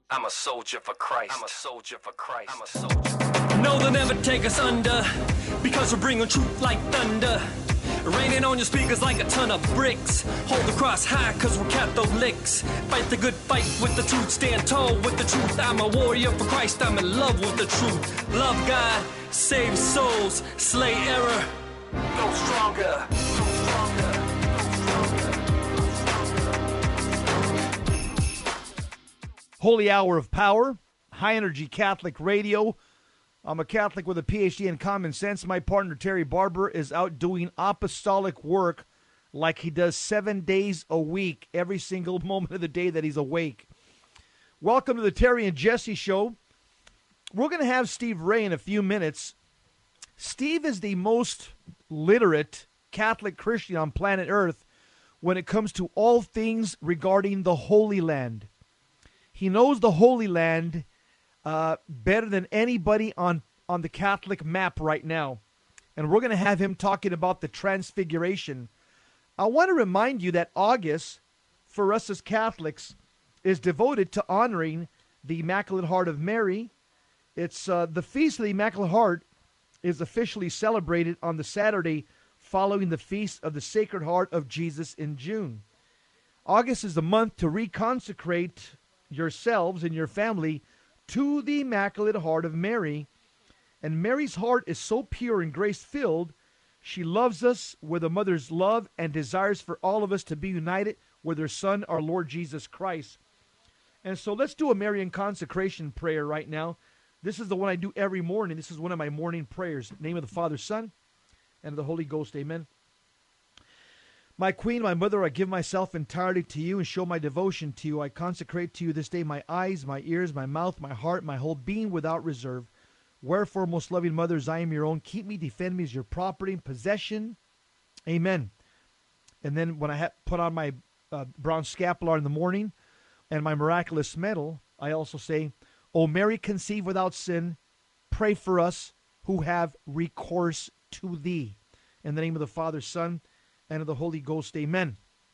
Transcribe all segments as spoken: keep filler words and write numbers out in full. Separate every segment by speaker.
Speaker 1: I'm a soldier for Christ. I'm a soldier for Christ. I'm a soldier.
Speaker 2: No, they'll never take us under, because we're bringing truth like thunder. Raining on your speakers like a ton of bricks. Hold the cross high, cause we're Catholics. Fight the good fight with the truth, stand tall with the truth. I'm a warrior for Christ, I'm in love with the truth. Love God, save souls, slay error.
Speaker 1: Go stronger. Go stronger.
Speaker 3: Holy Hour of Power, High Energy Catholic Radio. I'm a Catholic with a P H D in common sense. My partner, Terry Barber, is out doing apostolic work like he does seven days a week, every single moment of the day that he's awake. Welcome to the Terry and Jesse Show. We're going to have Steve Ray in a few minutes. Steve is the most literate Catholic Christian on planet Earth when it comes to all things regarding the Holy Land. He knows the Holy Land uh, better than anybody on, on the Catholic map right now. And we're going to have him talking about the Transfiguration. I want to remind you that August, for us as Catholics, is devoted to honoring the Immaculate Heart of Mary. It's uh, the Feast of the Immaculate Heart is officially celebrated on the Saturday following the Feast of the Sacred Heart of Jesus in June. August is the month to reconsecrate yourselves and your family to the Immaculate Heart of Mary. And Mary's heart is so pure and grace-filled, she loves us with a mother's love and desires for all of us to be united with her Son, our Lord Jesus Christ. And so let's do a Marian consecration prayer right now. This is the one I do every morning. This is one of my morning prayers. In the name of the Father, Son, and of the Holy Ghost. Amen. My Queen, my Mother, I give myself entirely to you and show my devotion to you. I consecrate to you this day my eyes, my ears, my mouth, my heart, my whole being without reserve. Wherefore, most loving mothers, I am your own. Keep me, defend me as your property and possession. Amen. And then when I ha- put on my uh, brown scapular in the morning and my miraculous medal, I also say, O Mary, conceived without sin, pray for us who have recourse to thee. In the name of the Father, Son, and of the Holy Ghost. Amen.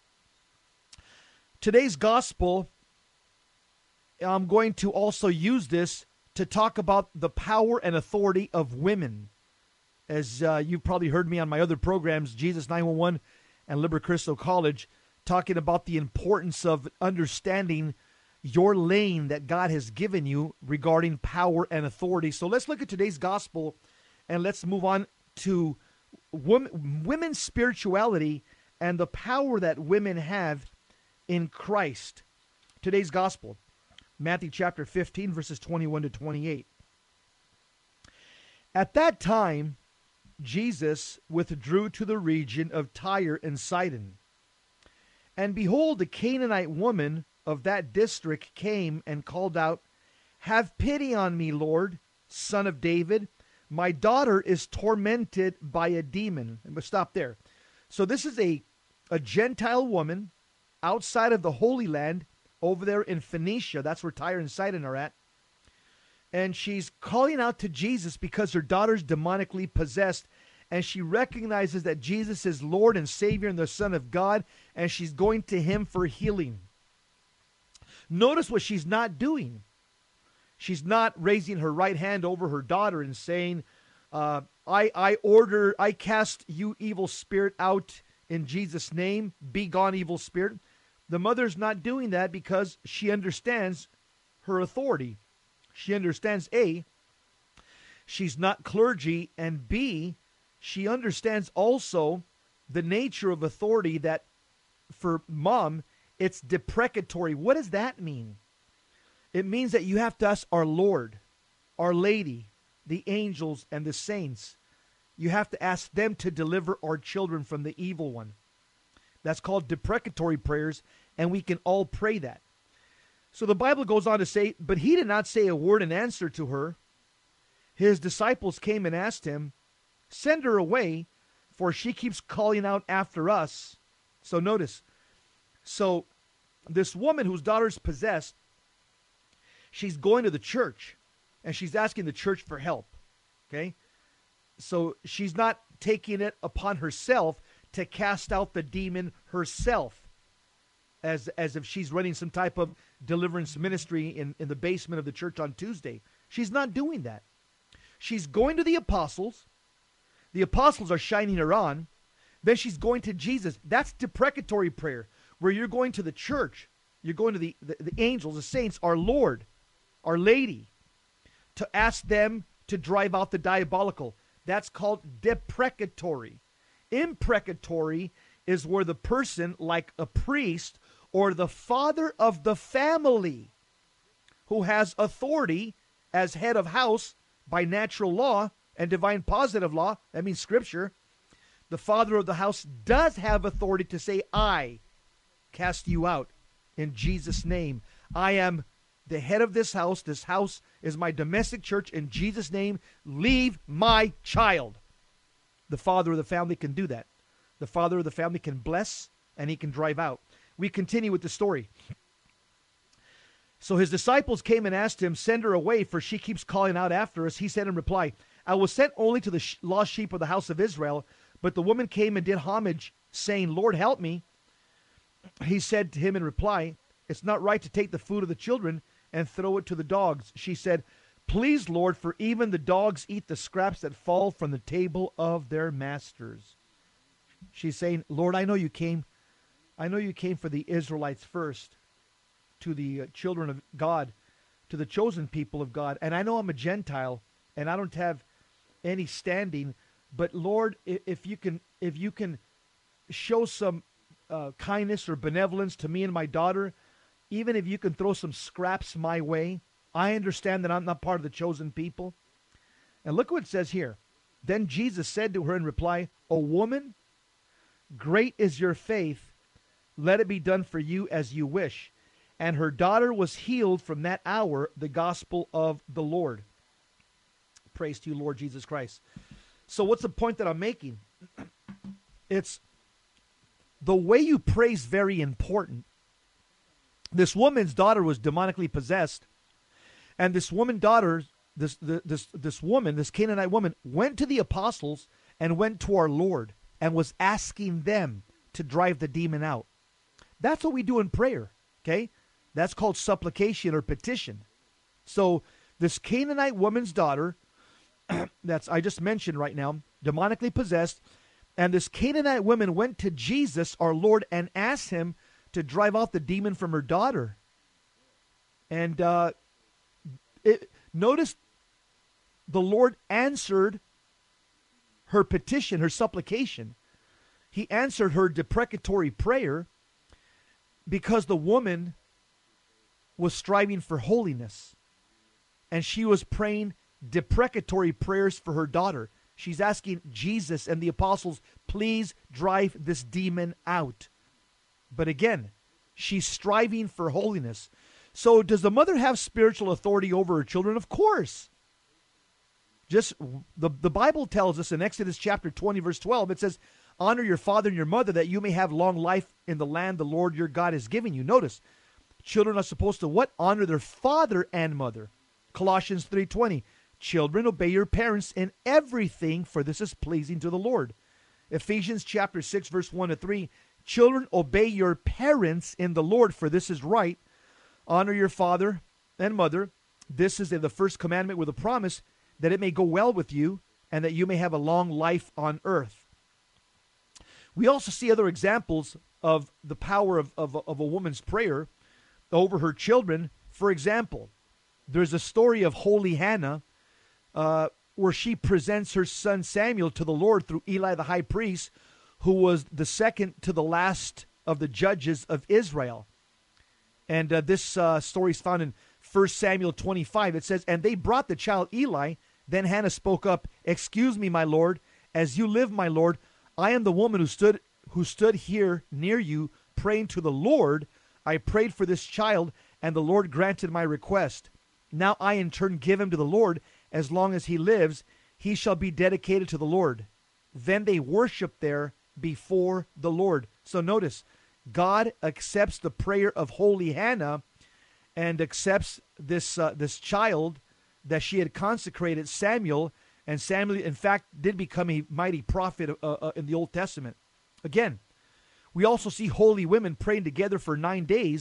Speaker 3: Today's gospel, I'm going to also use this to talk about the power and authority of women. As uh, you've probably heard me on my other programs, Jesus nine one one and Liber Christo College, talking about the importance of understanding your lane that God has given you regarding power and authority. So let's look at today's gospel and let's move on to women, women's spirituality and the power that women have in Christ. Today's gospel, Matthew chapter fifteen, verses twenty-one to twenty-eight. At that time, Jesus withdrew to the region of Tyre and Sidon. And behold, a Canaanite woman of that district came and called out, Have pity on me, Lord, Son of David. My daughter is tormented by a demon. And we'll stop there. So this is a, a Gentile woman outside of the Holy Land over there in Phoenicia. That's where Tyre and Sidon are at. And she's calling out to Jesus because her daughter's demonically possessed. And she recognizes that Jesus is Lord and Savior and the Son of God. And she's going to him for healing. Notice what she's not doing. She's not raising her right hand over her daughter and saying, uh, I, I order, I cast you evil spirit out in Jesus' name. Be gone, evil spirit. The mother's not doing that because she understands her authority. She understands, A, she's not clergy, and B, she understands also the nature of authority that for mom, it's deprecatory. What does that mean? It means that you have to ask our Lord, our Lady, the angels, and the saints. You have to ask them to deliver our children from the evil one. That's called deprecatory prayers, and we can all pray that. So the Bible goes on to say, but he did not say a word in answer to her. His disciples came and asked him, Send her away, for she keeps calling out after us. So notice, so this woman whose daughter is possessed, she's going to the church, and she's asking the church for help, okay? So she's not taking it upon herself to cast out the demon herself, as, as if she's running some type of deliverance ministry in, in the basement of the church on Tuesday. She's not doing that. She's going to the apostles. The apostles are shining her on. Then she's going to Jesus. That's deprecatory prayer, where you're going to the church. You're going to the, the, the angels, the saints, our Lord, our Lady, to ask them to drive out the diabolical. That's called deprecatory. Imprecatory is where the person, like a priest or the father of the family, who has authority as head of house by natural law and divine positive law, that means scripture, the father of the house does have authority to say, I cast you out in Jesus' name. I am the head of this house. This house is my domestic church. In Jesus' name, leave my child. The father of the family can do that. The father of the family can bless, and he can drive out. We continue with the story. So his disciples came and asked him, send her away, for she keeps calling out after us. He said in reply, I was sent only to the sh- lost sheep of the house of Israel. But the woman came and did homage, saying, Lord, help me. He said to him in reply, it's not right to take the food of the children and throw it to the dogs. She said, please, Lord, for even the dogs eat the scraps that fall from the table of their masters. She's saying, Lord, I know you came, I know you came for the Israelites first, to the uh, children of God, to the chosen people of God. And I know I'm a Gentile, and I don't have any standing. But Lord, if you can, if you can show some uh, kindness or benevolence to me and my daughter, even if you can throw some scraps my way, I understand that I'm not part of the chosen people. And look what it says here. Then Jesus said to her in reply, O woman, great is your faith. Let it be done for you as you wish. And her daughter was healed from that hour, the gospel of the Lord. Praise to you, Lord Jesus Christ. So what's the point that I'm making? It's the way you pray is very important. This woman's daughter was demonically possessed, and this woman daughter, this this this woman, this Canaanite woman, went to the apostles and went to our Lord and was asking them to drive the demon out. That's what we do in prayer, okay? That's called supplication or petition. So this Canaanite woman's daughter, that's I just mentioned right now, demonically possessed, and this Canaanite woman went to Jesus, our Lord, and asked him to drive out the demon from her daughter. And uh, it, notice the Lord answered her petition, her supplication. He answered her deprecatory prayer because the woman was striving for holiness, and she was praying deprecatory prayers for her daughter. She's asking Jesus and the apostles, please drive this demon out. But again, she's striving for holiness. So does the mother have spiritual authority over her children? Of course. Just the, the Bible tells us in Exodus chapter twenty, verse twelve, it says, honor your father and your mother that you may have long life in the land the Lord your God is giving you. Notice, children are supposed to what? Honor their father and mother. Colossians three twenty, children, obey your parents in everything, for this is pleasing to the Lord. Ephesians chapter six, verse one to three, children, obey your parents in the Lord, for this is right. Honor your father and mother. This is the first commandment with a promise that it may go well with you and that you may have a long life on earth. We also see other examples of the power of, of, of a woman's prayer over her children. For example, there's a story of holy Hannah uh, where she presents her son Samuel to the Lord through Eli the high priest, who was the second to the last of the judges of Israel. And uh, this uh, story is found in First Samuel twenty-five. It says, and they brought the child Eli. Then Hannah spoke up, excuse me, my Lord, as you live, my Lord, I am the woman who stood who stood here near you praying to the Lord. I prayed for this child, and the Lord granted my request. Now I in turn give him to the Lord. As long as he lives, he shall be dedicated to the Lord. Then they worship there before the Lord. So notice, God accepts the prayer of holy Hannah and accepts this uh, this child that she had consecrated, Samuel. And Samuel, in fact, did become a mighty prophet uh, uh, in the Old Testament. Again, we also see holy women praying together for nine days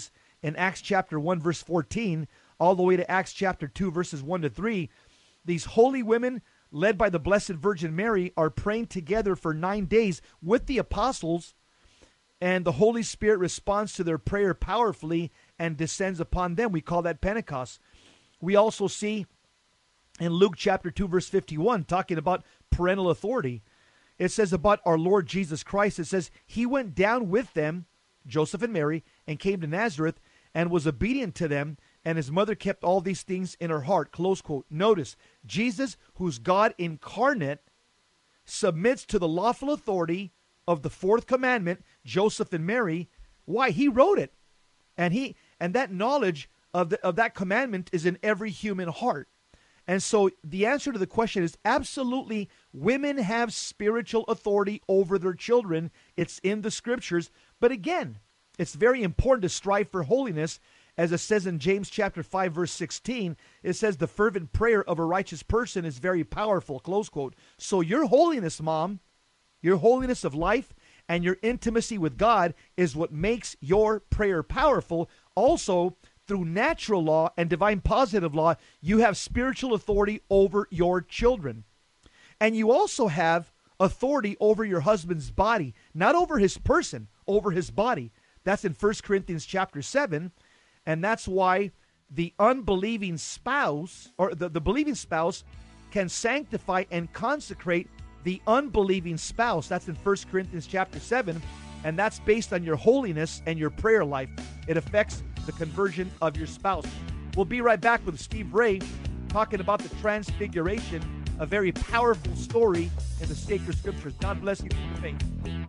Speaker 3: in Acts chapter one, verse fourteen, all the way to Acts chapter two, verses one to three, these holy women, led by the Blessed Virgin Mary, are praying together for nine days with the apostles, and the Holy Spirit responds to their prayer powerfully and descends upon them. We call that Pentecost. We also see in Luke chapter two, verse fifty-one, talking about parental authority, it says about our Lord Jesus Christ, it says, he went down with them, Joseph and Mary, and came to Nazareth and was obedient to them, and his mother kept all these things in her heart, close quote. Notice, Jesus, who's God incarnate, submits to the lawful authority of the fourth commandment, Joseph and Mary. Why? He wrote it. And he and that knowledge of the, of that commandment is in every human heart. And so the answer to the question is absolutely, women have spiritual authority over their children. It's in the scriptures. But again, it's very important to strive for holiness. As it says in James chapter five, verse sixteen, it says the fervent prayer of a righteous person is very powerful, close quote. So your holiness, Mom, your holiness of life and your intimacy with God is what makes your prayer powerful. Also, through natural law and divine positive law, you have spiritual authority over your children. And you also have authority over your husband's body, not over his person, over his body. That's in First Corinthians chapter seven. And that's why the unbelieving spouse, or the, the believing spouse, can sanctify and consecrate the unbelieving spouse. That's in First Corinthians chapter seven. And that's based on your holiness and your prayer life. It affects the conversion of your spouse. We'll be right back with Steve Ray talking about the Transfiguration, a very powerful story in the sacred scriptures. God bless you for your faith.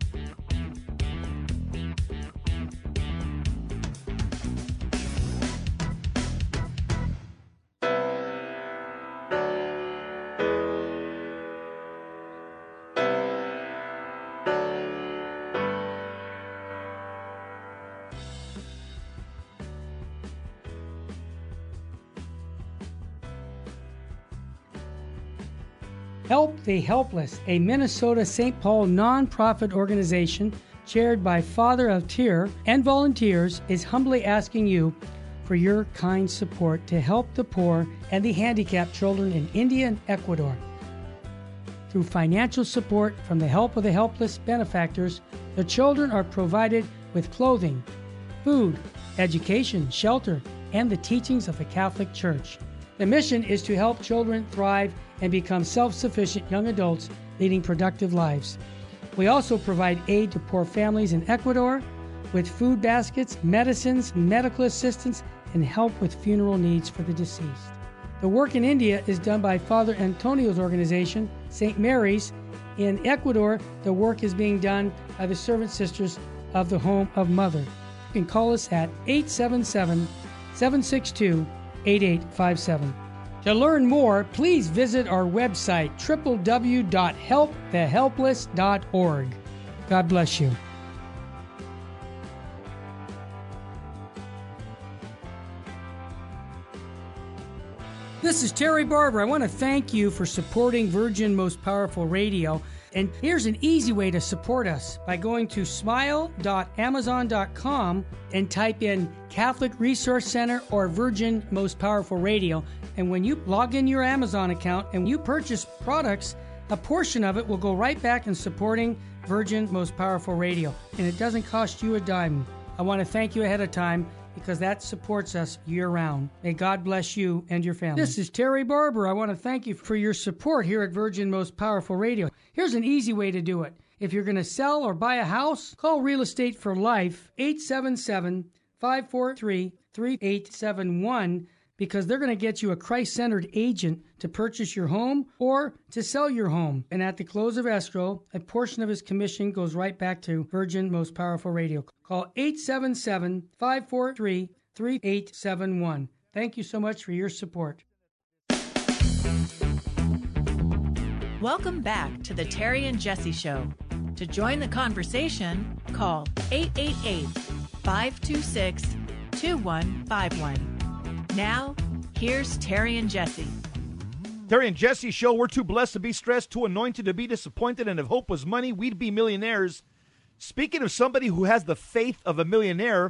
Speaker 4: Help the Helpless, a Minnesota Saint Paul nonprofit organization chaired by Father of Tyr and volunteers, is humbly asking you for your kind support to help the poor and the handicapped children in India and Ecuador. Through financial support from the Help of the Helpless benefactors, the children are provided with clothing, food, education, shelter, and the teachings of the Catholic Church. The mission is to help children thrive and become self-sufficient young adults leading productive lives. We also provide aid to poor families in Ecuador with food baskets, medicines, medical assistance, and help with funeral needs for the deceased. The work in India is done by Father Antonio's organization, Saint Mary's. In Ecuador, the work is being done by the Servant Sisters of the Home of Mother. You can call us at eight seven seven, seven six two, eight eight five seven. To learn more, please visit our website, w w w dot help the helpless dot org. God bless you. This is Terry Barber. I want to thank you for supporting Virgin Most Powerful Radio. And here's an easy way to support us by going to smile dot amazon dot com and type in Catholic Resource Center or Virgin Most Powerful Radio. And when you log in your Amazon account and you purchase products, a portion of it will go right back in supporting Virgin Most Powerful Radio. And it doesn't cost you a dime. I want to thank you ahead of time because that supports us year-round. May God bless you and your family. This is Terry Barber. I want to thank you for your support here at Virgin Most Powerful Radio. Here's an easy way to do it. If you're going to sell or buy a house, call Real Estate for Life, eight seven seven, five four three, three eight seven one, because they're going to get you a Christ-centered agent to purchase your home or to sell your home. And at the close of escrow, a portion of his commission goes right back to Virgin Most Powerful Radio. Call eight seven seven, five four three, three eight seven one. Thank you so much for your support.
Speaker 5: Welcome back to the Terry and Jesse Show. To join the conversation, call eight eight eight, five two six, two one five one. Now, here's Terry and Jesse.
Speaker 3: Terry and Jesse Show. We're too blessed to be stressed, too anointed to be disappointed, and if hope was money, we'd be millionaires. Speaking of somebody who has the faith of a millionaire,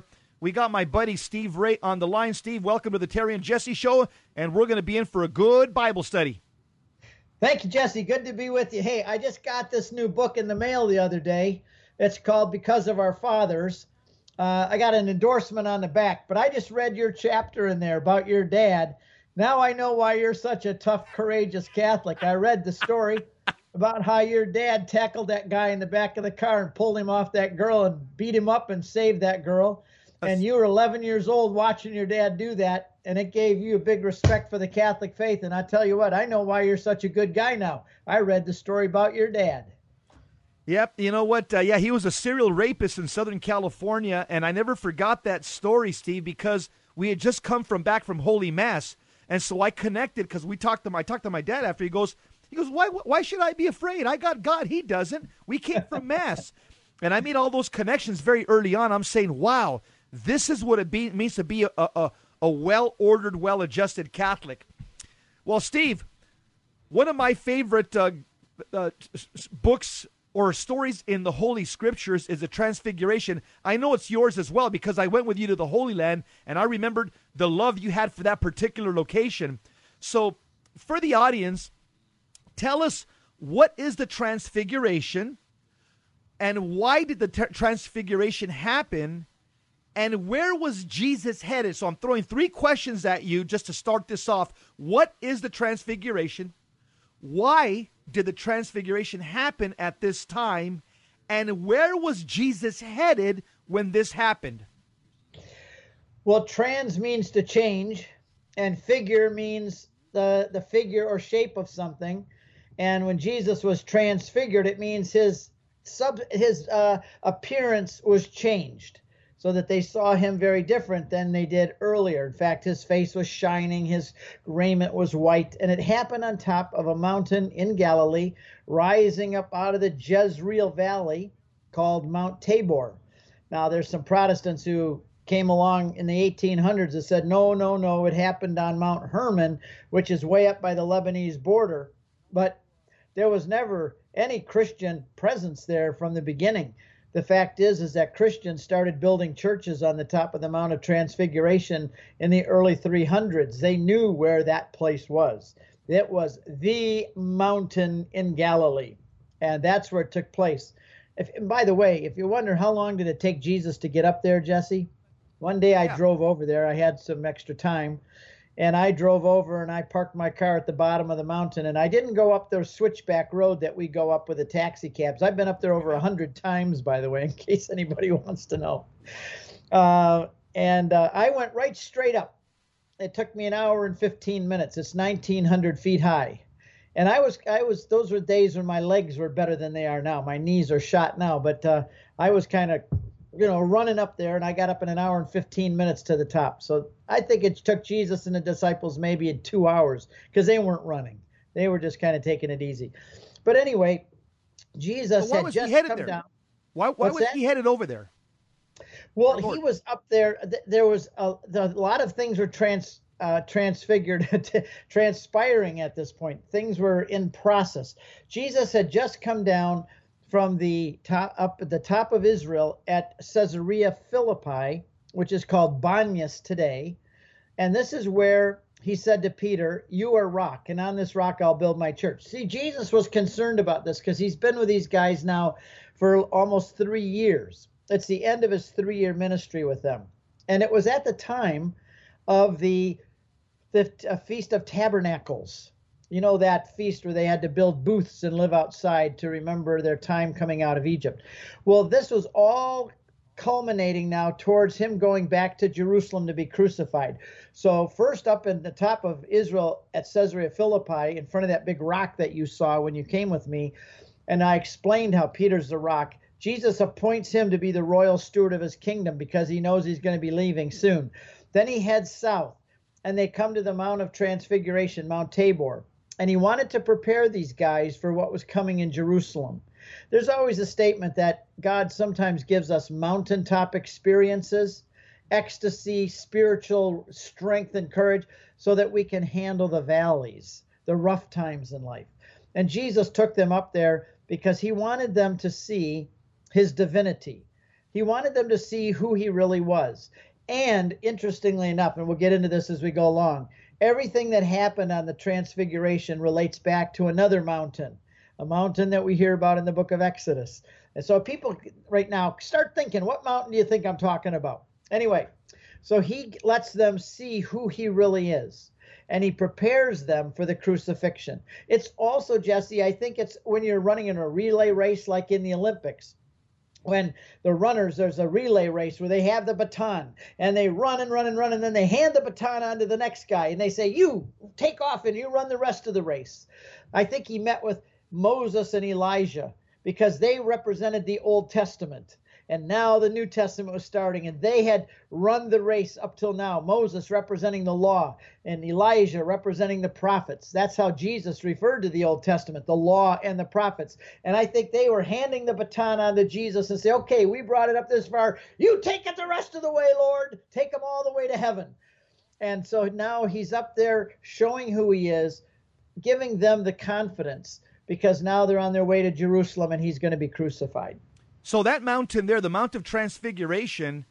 Speaker 3: We got my buddy Steve Ray on the line. Steve, welcome to the Terry and Jesse Show, and we're going to be in for a good Bible study.
Speaker 6: Thank you, Jesse. Good to be with you. Hey, I just got this new book in the mail the other day. It's called Because of Our Fathers. Uh, I got an endorsement on the back, but I just read your chapter in there about your dad. Now I know why you're such a tough, courageous Catholic. I read the story about how your dad tackled that guy in the back of the car and pulled him off that girl and beat him up and saved that girl. And you were eleven years old watching your dad do that, and it gave you a big respect for the Catholic faith. And I tell you what, I know why you're such a good guy now. I read the story about your dad.
Speaker 3: Yep, you know what? Uh, yeah, he was a serial rapist in Southern California, and I never forgot that story, Steve, because we had just come from back from Holy Mass, and so I connected because we talked to my I talked to my dad after. He goes, he goes, why why should I be afraid? I got God. He doesn't. We came from Mass, and I made all those connections very early on. I'm saying, wow. This is what it be, means to be a, a, a well-ordered, well-adjusted Catholic. Well, Steve, one of my favorite uh, uh, books or stories in the Holy Scriptures is the Transfiguration. I know it's yours as well because I went with you to the Holy Land, and I remembered the love you had for that particular location. So for the audience, tell us, what is the Transfiguration, and why did the t- Transfiguration happen? And where was Jesus headed? So I'm throwing three questions at you just to start this off. What is the Transfiguration? Why did the Transfiguration happen at this time? And where was Jesus headed when this happened?
Speaker 6: Well, trans means to change, and figure means the, the figure or shape of something. And when Jesus was transfigured, it means his, sub, his uh, appearance was changed, so that they saw him very different than they did earlier. In fact, his face was shining, his raiment was white, and it happened on top of a mountain in Galilee, rising up out of the Jezreel Valley, called Mount Tabor. Now, there's some Protestants who came along in the eighteen hundreds and said, no, no, no, it happened on Mount Hermon, which is way up by the Lebanese border. But there was never any Christian presence there from the beginning. The fact is, is that Christians started building churches on the top of the Mount of Transfiguration in the early three hundreds. They knew where that place was. It was the mountain in Galilee, and that's where it took place. If, and by the way, if you wonder how long did it take Jesus to get up there, Jesse, one day I
Speaker 3: yeah.
Speaker 6: drove over there. I had some extra time, and I drove over and I parked my car at the bottom of the mountain, and I didn't go up the switchback road that we go up with the taxi cabs. I've been up there over a hundred times, by the way, in case anybody wants to know. Uh, and uh, I went right straight up. It took me an hour and fifteen minutes. It's nineteen hundred feet high. And I was, I was, those were days when my legs were better than they are now. My knees are shot now, but uh, I was kind of, you know, running up there, and I got up in an hour and fifteen minutes to the top. So I think it took Jesus and the disciples maybe in two hours because they weren't running. They were just kind of taking it easy. But anyway, Jesus
Speaker 3: so
Speaker 6: had just come
Speaker 3: there?
Speaker 6: down.
Speaker 3: Why, why was
Speaker 6: that?
Speaker 3: he headed over there?
Speaker 6: Well, he was up there. There was a, a lot of things were trans, uh, transfigured, transpiring at this point. Things were in process. Jesus had just come down from the top, up at the top of Israel at Caesarea Philippi, which is called Banyas today. And this is where he said to Peter, you are rock, and on this rock I'll build my church. See, Jesus was concerned about this because he's been with these guys now for almost three years. It's the end of his three-year ministry with them. And it was at the time of the, the uh, Feast of Tabernacles. You know, that feast where they had to build booths and live outside to remember their time coming out of Egypt. Well, this was all culminating now towards him going back to Jerusalem to be crucified. So first up in the top of Israel at Caesarea Philippi, in front of that big rock that you saw when you came with me, and I explained how Peter's the rock, Jesus appoints him to be the royal steward of his kingdom because he knows he's going to be leaving soon. Then he heads south, and they come to the Mount of Transfiguration, Mount Tabor. And he wanted to prepare these guys for what was coming in Jerusalem. There's always a statement that God sometimes gives us mountaintop experiences, ecstasy, spiritual strength and courage, so that we can handle the valleys, the rough times in life. And Jesus took them up there because he wanted them to see his divinity. He wanted them to see who he really was. And interestingly enough, and we'll get into this as we go along, everything that happened on the Transfiguration relates back to another mountain, a mountain that we hear about in the book of Exodus. And so people right now start thinking, what mountain do you think I'm talking about? Anyway, so he lets them see who he really is, and he prepares them for the crucifixion. It's also, Jesse, I think it's when you're running in a relay race like in the Olympics. When the runners, there's a relay race where they have the baton and they run and run and run, and then they hand the baton on to the next guy and they say, you take off and you run the rest of the race. I think he met with Moses and Elijah because they represented the Old Testament. And now the New Testament was starting, and they had run the race up till now. Moses representing the law, and Elijah representing the prophets. That's how Jesus referred to the Old Testament, the law and the prophets. And I think they were handing the baton on to Jesus and say, okay, we brought it up this far. You take it the rest of the way, Lord. Take them all the way to heaven. And so now he's up there showing who he is, giving them the confidence, because now they're on their way to Jerusalem and he's going to be crucified.
Speaker 3: So that mountain there, the Mount of Transfiguration,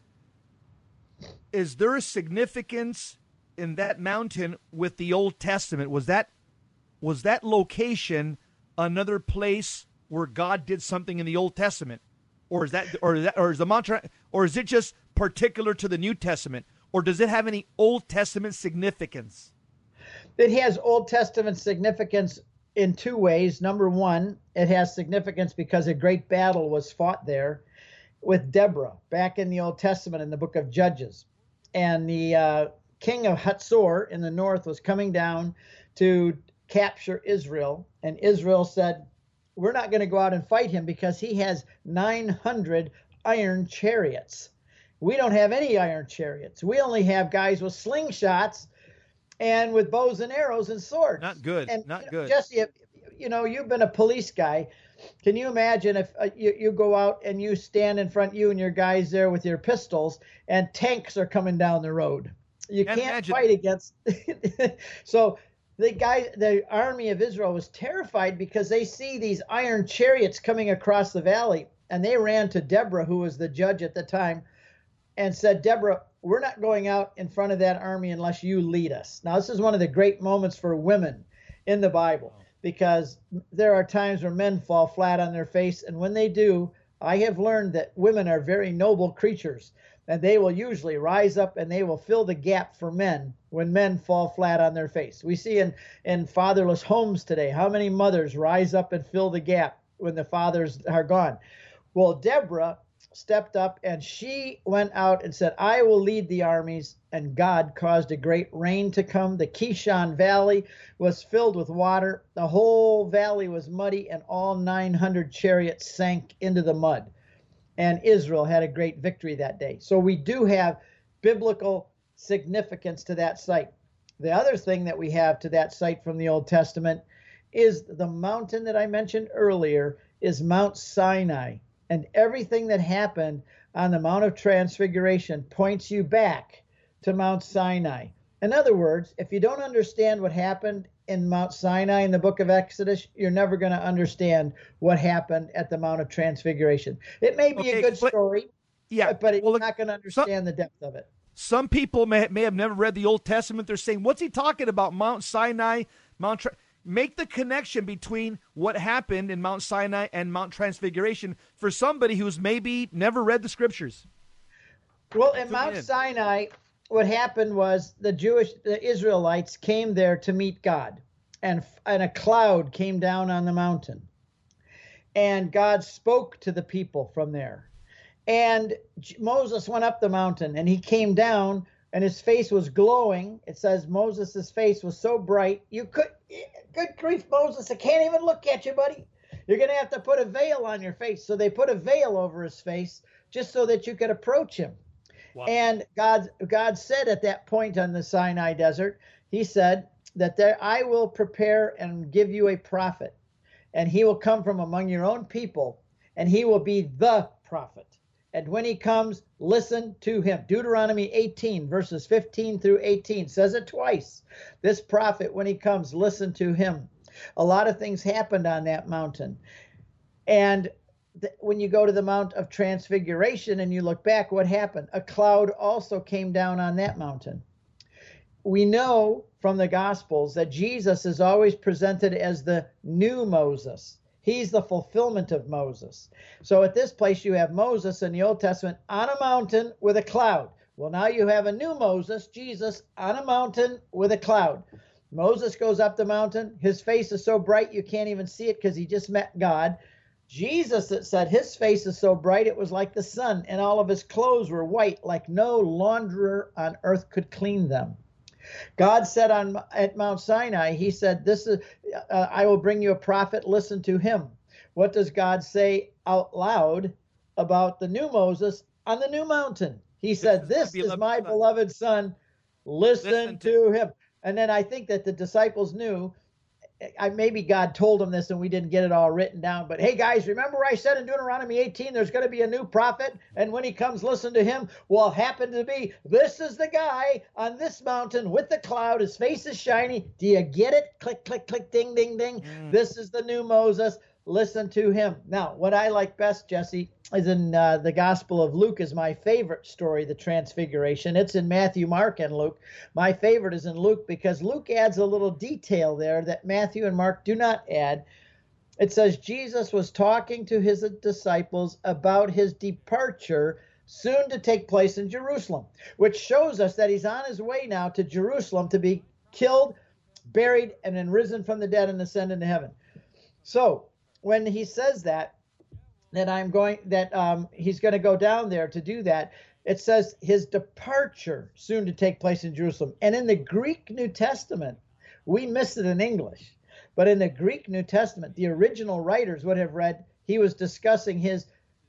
Speaker 3: is there a significance in that mountain with the Old Testament? Was that was that location another place where God did something in the Old Testament, or is that or is that or is the Mount or is it just particular to the New Testament, or does it have any Old Testament significance?
Speaker 6: It has Old Testament significance in two ways. Number one, it has significance because a great battle was fought there with Deborah back in the Old Testament in the book of Judges. And the uh, king of Hatzor in the north was coming down to capture Israel. And Israel said, we're not going to go out and fight him because he has nine hundred iron chariots. We don't have any iron chariots. We only have guys with slingshots and with bows and arrows and swords.
Speaker 3: Not good.
Speaker 6: And,
Speaker 3: Not
Speaker 6: you know,
Speaker 3: good.
Speaker 6: Jesse, if, you know, you've been a police guy. Can you imagine if uh, you, you go out and you stand in front, you and your guys there with your pistols, and tanks are coming down the road? You
Speaker 3: Can't
Speaker 6: can't
Speaker 3: imagine.
Speaker 6: fight against. So the guy, the army of Israel was terrified because they see these iron chariots coming across the valley, and they ran to Deborah, who was the judge at the time, and said, Deborah, we're not going out in front of that army unless you lead us. Now, this is one of the great moments for women in the Bible, because there are times where men fall flat on their face. And when they do, I have learned that women are very noble creatures, and they will usually rise up and they will fill the gap for men when men fall flat on their face. We see in, in fatherless homes today, how many mothers rise up and fill the gap when the fathers are gone. Well, Deborah stepped up and she went out and said, I will lead the armies. And God caused a great rain to come. The Kishon Valley was filled with water. The whole valley was muddy, and all nine hundred chariots sank into the mud. And Israel had a great victory that day. So we do have biblical significance to that site. The other thing that we have to that site from the Old Testament is the mountain that I mentioned earlier is Mount Sinai. And everything that happened on the Mount of Transfiguration points you back to Mount Sinai. In other words, if you don't understand what happened in Mount Sinai in the book of Exodus, you're never going to understand what happened at the Mount of Transfiguration. It may be
Speaker 3: Okay,
Speaker 6: a good
Speaker 3: but-
Speaker 6: story,
Speaker 3: Yeah,
Speaker 6: but, but
Speaker 3: well,
Speaker 6: you're
Speaker 3: look,
Speaker 6: not going to understand the depth of it.
Speaker 3: some people may, may have never read the Old Testament. They're saying, what's he talking about? Mount Sinai, Mount Tra- Make the connection between what happened in Mount Sinai and Mount Transfiguration for somebody who's maybe never read the scriptures.
Speaker 6: Well, in
Speaker 3: Tune
Speaker 6: Mount
Speaker 3: in.
Speaker 6: Sinai, what happened was the Jewish, the Israelites came there to meet God, and, and a cloud came down on the mountain. And God spoke to the people from there. And J- Moses went up the mountain, and he came down, and his face was glowing. It says Moses' face was so bright, you could, good grief, Moses, I can't even look at you, buddy. You're going to have to put a veil on your face. So they put a veil over his face just so that you could approach him.
Speaker 3: Wow.
Speaker 6: And God, God said at that point on the Sinai desert, he said that there, I will prepare and give you a prophet, and he will come from among your own people, and he will be the prophet. And when he comes, listen to him. Deuteronomy eighteen, verses fifteen through eighteen, says it twice. This prophet, when he comes, listen to him. A lot of things happened on that mountain. And th- when you go to the Mount of Transfiguration and you look back, what happened? A cloud also came down on that mountain. We know from the Gospels that Jesus is always presented as the new Moses. He's the fulfillment of Moses. So at this place, you have Moses in the Old Testament on a mountain with a cloud. Well, now you have a new Moses, Jesus, on a mountain with a cloud. Moses goes up the mountain. His face is so bright you can't even see it because he just met God. Jesus, it said, his face is so bright it was like the sun, and all of his clothes were white, like no launderer on earth could clean them. God said on at Mount Sinai, he said, "This is uh, I will bring you a prophet, listen to him." What does God say out loud about the new Moses on the new mountain? He said, "This is my beloved son, listen to him." And then I think that the disciples knew, I, maybe God told them this and we didn't get it all written down, but hey guys, remember I said in Deuteronomy eighteen, there's going to be a new prophet, and when he comes, listen to him. Well, happened to be, this is the guy on this mountain with the cloud, his face is shiny. Do you get it? Click, click, click, ding, ding, ding. Mm. This is the new Moses. Listen to him. Now, what I like best, Jesse, is in uh, the Gospel of Luke is my favorite story, the Transfiguration. It's in Matthew, Mark, and Luke. My favorite is in Luke because Luke adds a little detail there that Matthew and Mark do not add. It says Jesus was talking to his disciples about his departure soon to take place in Jerusalem, which shows us that he's on his way now to Jerusalem to be killed, buried, and then risen from the dead and ascended to heaven. So, when he says that, that I'm going, that um, he's going to go down there to do that, it says his departure soon to take place in Jerusalem. And in the Greek New Testament, we miss it in English, but in the Greek New Testament, the original writers would have read, he was discussing his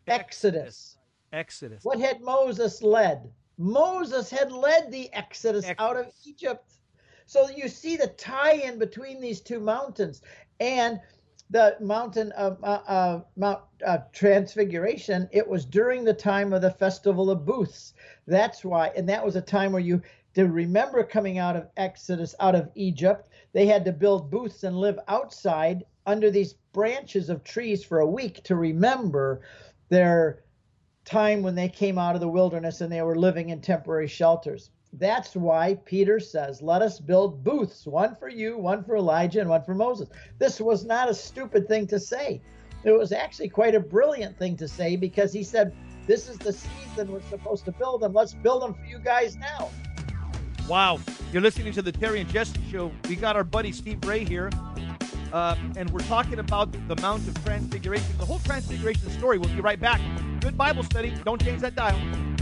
Speaker 6: Exodus.
Speaker 3: Exodus.
Speaker 6: What had Moses led? Moses had led the Exodus, Exodus. out of Egypt. So you see the tie-in between these two mountains. And the mountain of uh, uh, Mount uh, Transfiguration, it was during the time of the Festival of Booths. That's why, and that was a time where you, to remember coming out of Exodus, out of Egypt, they had to build booths and live outside under these branches of trees for a week to remember their time when they came out of the wilderness and they were living in temporary shelters. That's why Peter says, let us build booths, one for you, one for Elijah, and one for Moses. This was not a stupid thing to say. It was actually quite a brilliant thing to say because he said, this is the season we're supposed to build them. Let's build them for you guys now.
Speaker 3: Wow. You're listening to the Terry and Jesse Show. We got our buddy Steve Ray here, uh, and we're talking about the Mount of Transfiguration, the whole Transfiguration story. We'll be right back. Good Bible study. Don't change that dial.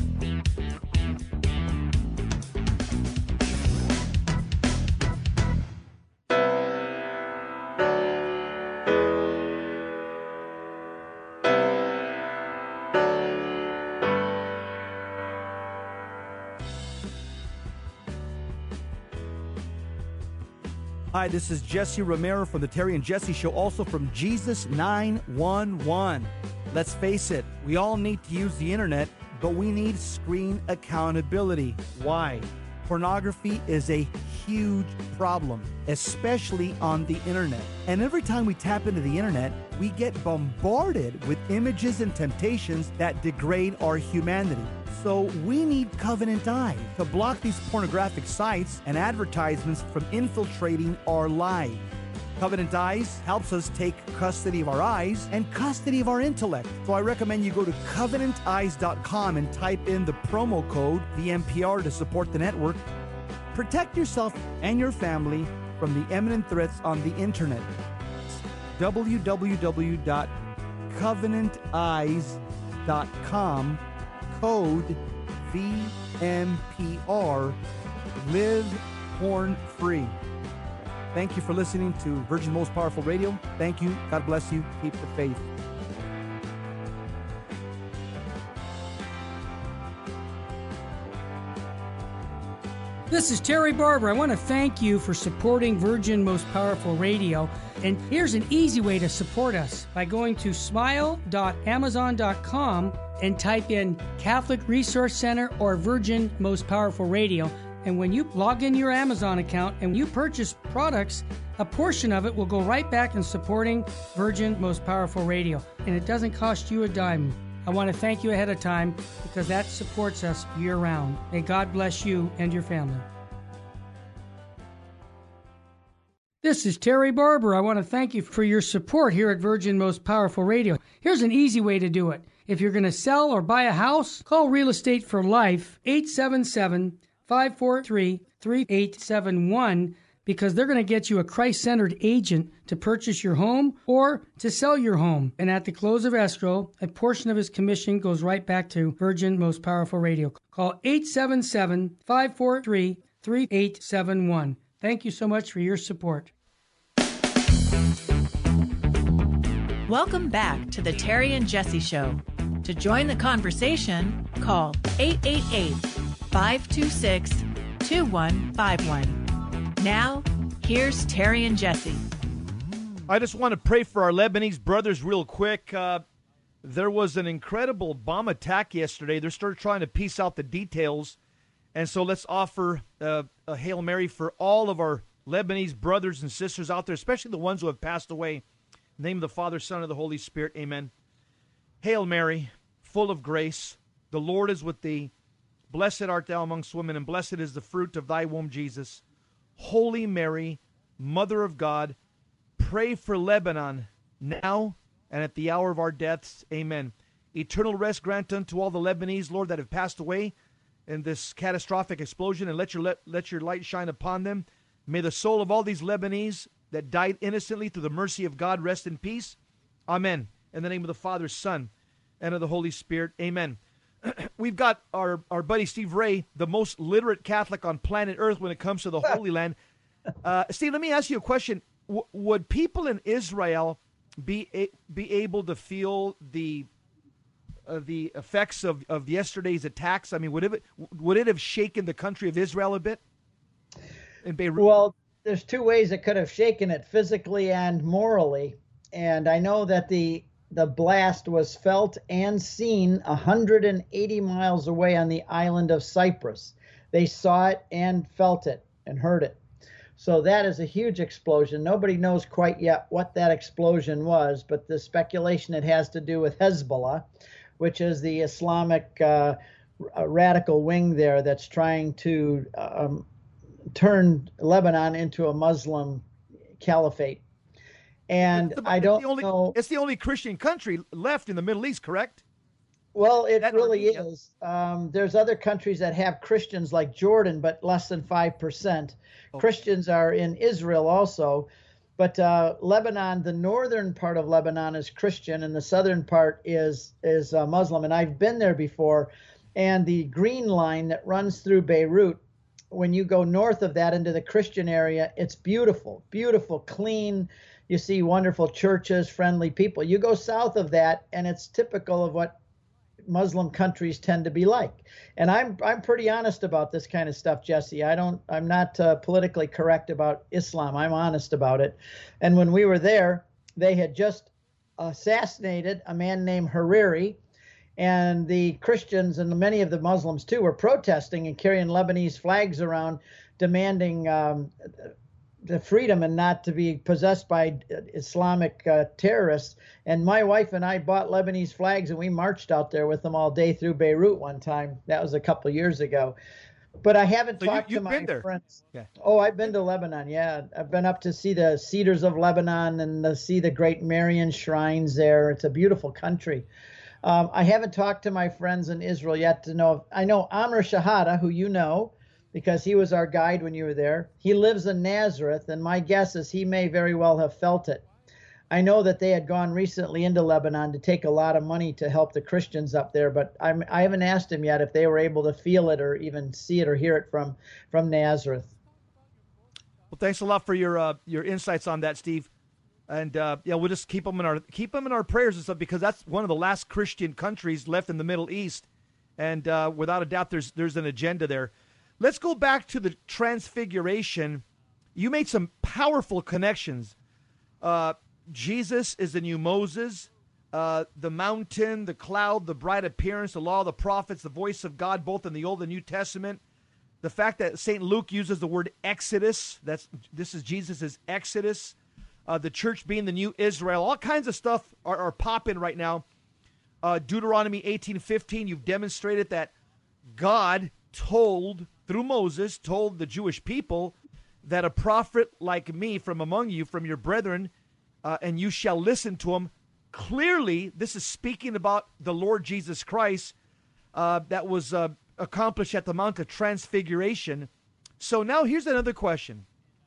Speaker 3: Hi, this is Jesse Romero from the Terry and Jesse Show, also from Jesus nine one one. Let's face it, we all need to use the internet, but we need screen accountability. Why? Pornography is a huge problem, especially on the internet. And every time we tap into the internet, we get bombarded with images and temptations that degrade our humanity. So we need Covenant Eyes to block these pornographic sites and advertisements from infiltrating our lives. Covenant Eyes helps us take custody of our eyes and custody of our intellect. So I recommend you go to covenant eyes dot com and type in the promo code V M P R to support the network. Protect yourself and your family from the imminent threats on the internet. w w w dot covenant eyes dot com, code V M P R, live porn free. Thank you for listening to Virgin Most Powerful Radio. Thank you. God bless you. Keep the faith.
Speaker 4: This is Terry Barber. I want to thank you for supporting Virgin Most Powerful Radio. And here's an easy way to support us by going to smile dot amazon dot com and type in Catholic Resource Center or Virgin Most Powerful Radio. And when you log in your Amazon account and you purchase products, a portion of it will go right back in supporting Virgin Most Powerful Radio. And it doesn't cost you a dime. I want to thank you ahead of time because that supports us year-round. May God bless you and your family. This is Terry Barber. I want to thank you for your support here at Virgin Most Powerful Radio. Here's an easy way to do it. If you're going to sell or buy a house, call Real Estate for Life, eight seven seven, five four three, three eight seven one, because they're going to get you a Christ-centered agent to purchase your home or to sell your home. And at the close of escrow, a portion of his commission goes right back to Virgin Most Powerful Radio. Call eight seven seven, five four three, three eight seven one. Thank you so much for your support.
Speaker 5: Welcome back to the Terry and Jesse Show. To join the conversation, call eight eight eight, five two six, two one five one. Now, here's Terry and Jesse.
Speaker 3: I just want to pray for our Lebanese brothers real quick. Uh, there was an incredible bomb attack yesterday. They're still trying to piece out the details. And so let's offer uh, a Hail Mary for all of our Lebanese brothers and sisters out there, especially the ones who have passed away. In the name of the Father, Son, and the Holy Spirit, amen. Hail Mary, full of grace, the Lord is with thee. Blessed art thou amongst women, and blessed is the fruit of thy womb, Jesus. Holy Mary, Mother of God, pray for Lebanon now and at the hour of our deaths, amen. Eternal rest grant unto all the Lebanese, Lord, that have passed away in this catastrophic explosion, and let your let, let your light shine upon them. May the soul of all these Lebanese that died innocently through the mercy of God rest in peace. Amen. In the name of the Father, Son, and of the Holy Spirit. Amen. We've got our, our buddy Steve Ray, the most literate Catholic on planet Earth when it comes to the Holy Land. Uh, Steve, let me ask you a question. W- would people in Israel be a- be able to feel the uh, the effects of, of yesterday's attacks? I mean, would it would it have shaken the country of Israel a bit? In Beirut?
Speaker 6: Well, there's two ways it could have shaken it, physically and morally. And I know that the the blast was felt and seen one hundred eighty miles away on the island of Cyprus. They saw it and felt it and heard it. So that is a huge explosion. Nobody knows quite yet what that explosion was, but the speculation it has to do with Hezbollah, which is the Islamic uh, radical wing there that's trying to um, turn Lebanon into a Muslim caliphate. And
Speaker 3: the,
Speaker 6: I don't
Speaker 3: it's the only,
Speaker 6: know.
Speaker 3: It's the only Christian country left in the Middle East, correct?
Speaker 6: Well, it
Speaker 3: that
Speaker 6: really
Speaker 3: Armenia.
Speaker 6: is. Um, there's other countries that have Christians like Jordan, but less than five percent. Oh. Christians are in Israel also. But uh, Lebanon, the northern part of Lebanon is Christian, and the southern part is, is uh, Muslim. And I've been there before. And the green line that runs through Beirut, when you go north of that into the Christian area, it's beautiful, beautiful, clean. You see wonderful churches, friendly people. You go south of that, and it's typical of what Muslim countries tend to be like. And I'm I'm pretty honest about this kind of stuff, Jesse. I don't I'm not uh, politically correct about Islam. I'm honest about it. And when we were there, they had just assassinated a man named Hariri, and the Christians and many of the Muslims too were protesting and carrying Lebanese flags around, demanding um, the freedom and not to be possessed by Islamic uh, terrorists. And my wife and I bought Lebanese flags, and we marched out there with them all day through Beirut one time. That was a couple of years ago. But I haven't
Speaker 3: so
Speaker 6: talked
Speaker 3: you,
Speaker 6: to my
Speaker 3: been there.
Speaker 6: friends.
Speaker 3: Yeah.
Speaker 6: Oh, I've been to Lebanon. Yeah, I've been up to see the Cedars of Lebanon and to see the great Marian shrines there. It's a beautiful country. Um, I haven't talked to my friends in Israel yet to know. If, I know Amr Shahada, who you know, because he was our guide when you were there. He lives in Nazareth, and my guess is he may very well have felt it. I know that they had gone recently into Lebanon to take a lot of money to help the Christians up there, but I'm, I haven't asked him yet if they were able to feel it or even see it or hear it from, from Nazareth.
Speaker 3: Well, thanks a lot for your uh, your insights on that, Steve. And uh, yeah, we'll just keep them in our keep them in our prayers and stuff, because that's one of the last Christian countries left in the Middle East, and uh, without a doubt, there's there's an agenda there. Let's go back to the Transfiguration. You made some powerful connections. Uh, Jesus is the new Moses. Uh, the mountain, the cloud, the bright appearance, the law of the prophets, the voice of God, both in the Old and New Testament. The fact that Saint Luke uses the word Exodus, that's this is Jesus' Exodus, uh, the church being the new Israel, all kinds of stuff are, are popping right now. Uh, Deuteronomy eighteen fifteen, you've demonstrated that God told, through Moses, told the Jewish people that a prophet like me from among you, from your brethren, uh, and you shall listen to him. Clearly, this is speaking about the Lord Jesus Christ uh, that was uh, accomplished at the Mount of Transfiguration. So now here's another question.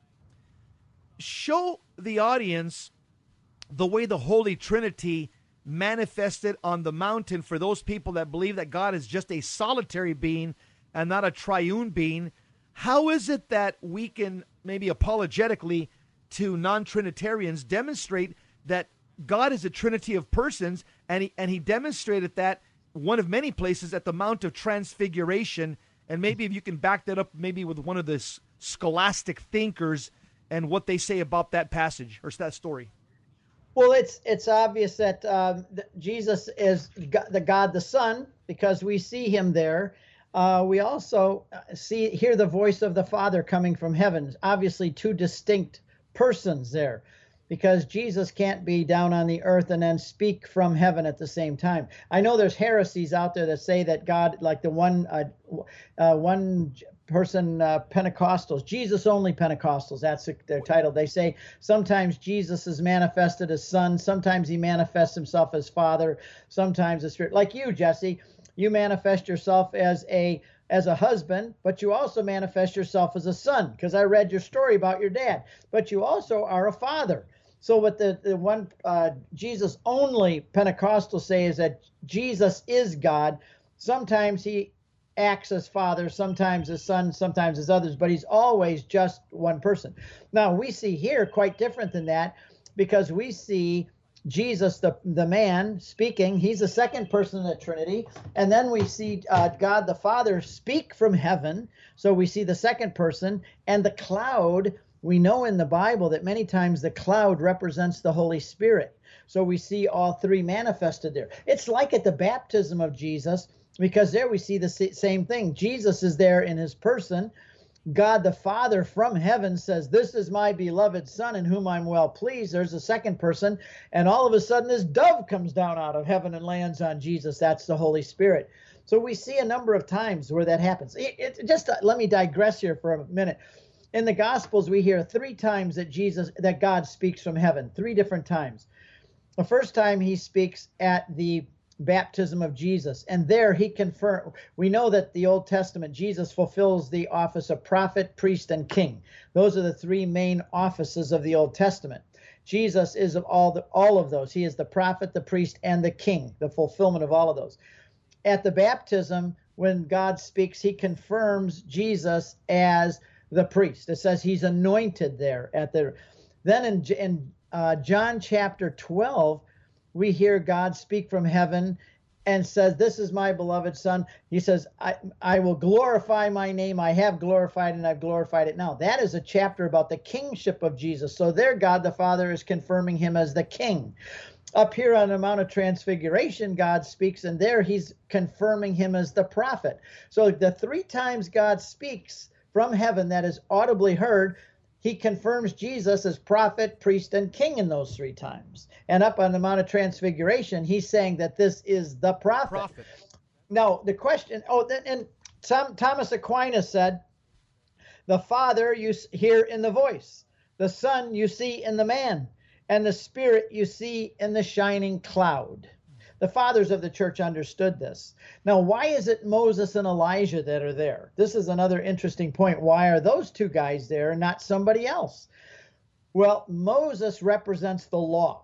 Speaker 3: Show the audience the way the Holy Trinity manifested on the mountain for those people that believe that God is just a solitary being and not a triune being. How is it that we can maybe apologetically to non-Trinitarians demonstrate that God is a trinity of persons, and he, and he demonstrated that one of many places at the Mount of Transfiguration, and maybe if you can back that up maybe with one of the scholastic thinkers and what they say about that passage or that story.
Speaker 6: Well, it's it's obvious that uh, Jesus is God, the God the Son, because we see him there. Uh, we also see hear the voice of the Father coming from heaven. Obviously, two distinct persons there, because Jesus can't be down on the earth and then speak from heaven at the same time. I know there's heresies out there that say that God, like the one uh, uh, one person uh, Pentecostals, Jesus only Pentecostals, that's their title. They say sometimes Jesus is manifested as Son, sometimes he manifests himself as Father, sometimes as Spirit. Like you, Jesse, you manifest yourself as a as a husband, but you also manifest yourself as a son, because I read your story about your dad, but you also are a father. So what the, the one uh, Jesus only Pentecostals say is that Jesus is God. Sometimes he acts as father, sometimes as son, sometimes as others, but he's always just one person. Now we see here quite different than that, because we see Jesus, the, the man speaking, he's the second person in the Trinity. And then we see uh, God the Father speak from heaven. So we see the second person, and the cloud. We know in the Bible that many times the cloud represents the Holy Spirit. So we see all three manifested there. It's like at the baptism of Jesus, because there we see the same thing. Jesus is there in his person. God the Father from heaven says, "This is my beloved Son in whom I'm well pleased." There's a second person, and all of a sudden this dove comes down out of heaven and lands on Jesus. That's the Holy Spirit. So we see a number of times where that happens. It, it, just uh, let me digress here for a minute. In the Gospels, we hear three times that Jesus, that God speaks from heaven, three different times. The first time he speaks at the baptism of Jesus, and there he confirmed. We know that the Old Testament, Jesus fulfills the office of prophet, priest, and king. Those are the three main offices of the Old Testament. Jesus is of all the, all of those. He is the prophet, the priest, and the king, the fulfillment of all of those. At the baptism, when God speaks, he confirms Jesus as the priest. It says he's anointed there at the. Then in, in uh, John chapter twelve, we hear God speak from heaven and says, "This is my beloved Son." He says, I, I will glorify my name. I have glorified and I've glorified it now. That is a chapter about the kingship of Jesus. So there God the Father is confirming him as the king. Up here on the Mount of Transfiguration, God speaks, and there he's confirming him as the prophet. So the three times God speaks from heaven that is audibly heard, he confirms Jesus as prophet, priest, and king in those three times. And up on the Mount of Transfiguration, he's saying that this is the prophet. prophet. Now, the question, oh, and some, Thomas Aquinas said, the Father you hear in the voice, the Son you see in the man, and the Spirit you see in the shining cloud. The fathers of the church understood this. Now, why is it Moses and Elijah that are there? This is another interesting point. Why are those two guys there and not somebody else? Well, Moses represents the law.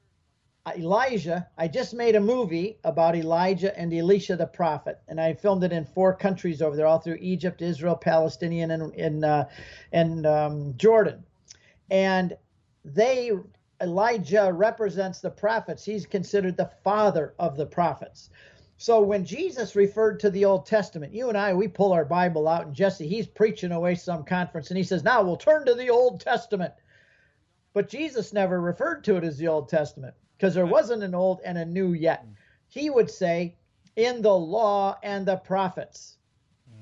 Speaker 6: Elijah, I just made a movie about Elijah and Elisha the prophet, and I filmed it in four countries over there, all through Egypt, Israel, Palestinian, and, and, uh, and um, Jordan. And they... Elijah represents the prophets. He's considered the father of the prophets. So when Jesus referred to the Old Testament, you and I, we pull our Bible out, and Jesse, he's preaching away some conference, and he says, now we'll turn to the Old Testament. But Jesus never referred to it as the Old Testament, because there wasn't an old and a new yet. He would say, in the law and the prophets.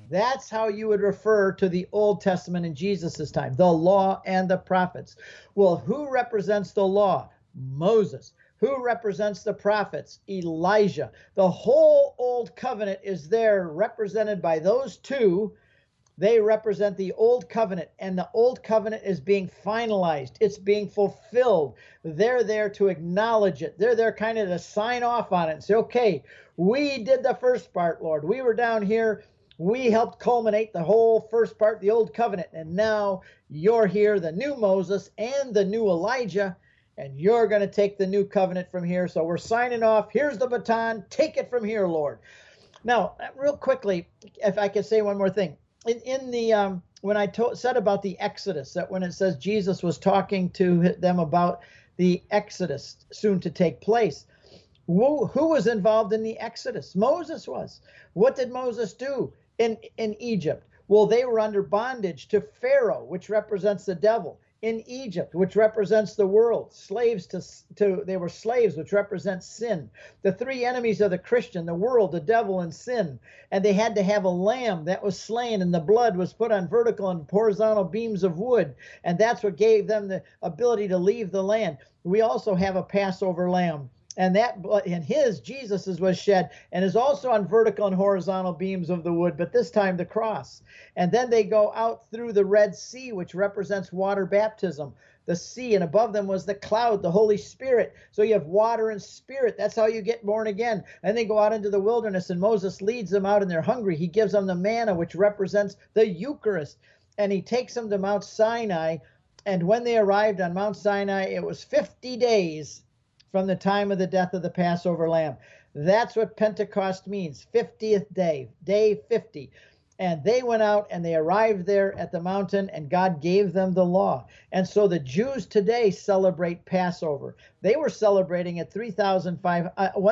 Speaker 6: That's how you would refer to the Old Testament in Jesus' time, the law and the prophets. Well, who represents the law? Moses. Who represents the prophets? Elijah. The whole Old Covenant is there represented by those two. They represent the Old Covenant, and the Old Covenant is being finalized. It's being fulfilled. They're there to acknowledge it. They're there kind of to sign off on it and say, okay, we did the first part, Lord. We were down here. We helped culminate the whole first part, the Old Covenant, and now you're here, the new Moses and the new Elijah, and you're going to take the new covenant from here. So we're signing off. Here's the baton. Take it from here, Lord. Now, real quickly, if I could say one more thing. In, in the um, when I to- said about the Exodus, that when it says Jesus was talking to them about the Exodus soon to take place, who, who was involved in the Exodus? Moses was. What did Moses do in, in Egypt? Well, they were under bondage to Pharaoh, which represents the devil. In Egypt, which represents the world, slaves to, to they were slaves, which represents sin. The three enemies of the Christian, the world, the devil, and sin. And they had to have a lamb that was slain, and the blood was put on vertical and horizontal beams of wood. And that's what gave them the ability to leave the land. We also have a Passover lamb. And that blood, and his, Jesus's, was shed and is also on vertical and horizontal beams of the wood, but this time the cross. And then they go out through the Red Sea, which represents water baptism. The sea, and above them was the cloud, the Holy Spirit. So you have water and spirit. That's how you get born again. And they go out into the wilderness, and Moses leads them out, and they're hungry. He gives them the manna, which represents the Eucharist. And he takes them to Mount Sinai. And when they arrived on Mount Sinai, it was fifty days from the time of the death of the Passover lamb. That's what Pentecost means, fiftieth day, day fifty. And they went out and they arrived there at the mountain, and God gave them the law. And so the Jews today celebrate Passover. They were celebrating it three thousand five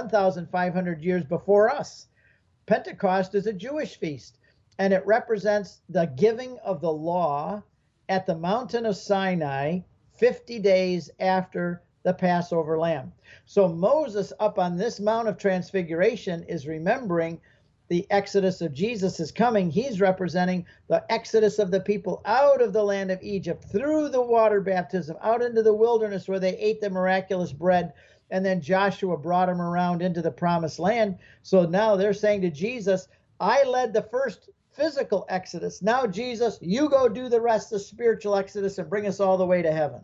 Speaker 6: hundred years before us. Pentecost is a Jewish feast, and it represents the giving of the law at the mountain of Sinai fifty days after the Passover lamb. So Moses up on this Mount of Transfiguration is remembering the exodus of Jesus is coming. He's representing the exodus of the people out of the land of Egypt through the water baptism, out into the wilderness where they ate the miraculous bread, and then Joshua brought them around into the promised land. So now they're saying to Jesus, I led the first physical exodus. Now, Jesus, you go do the rest, the spiritual exodus, and bring us all the way to heaven.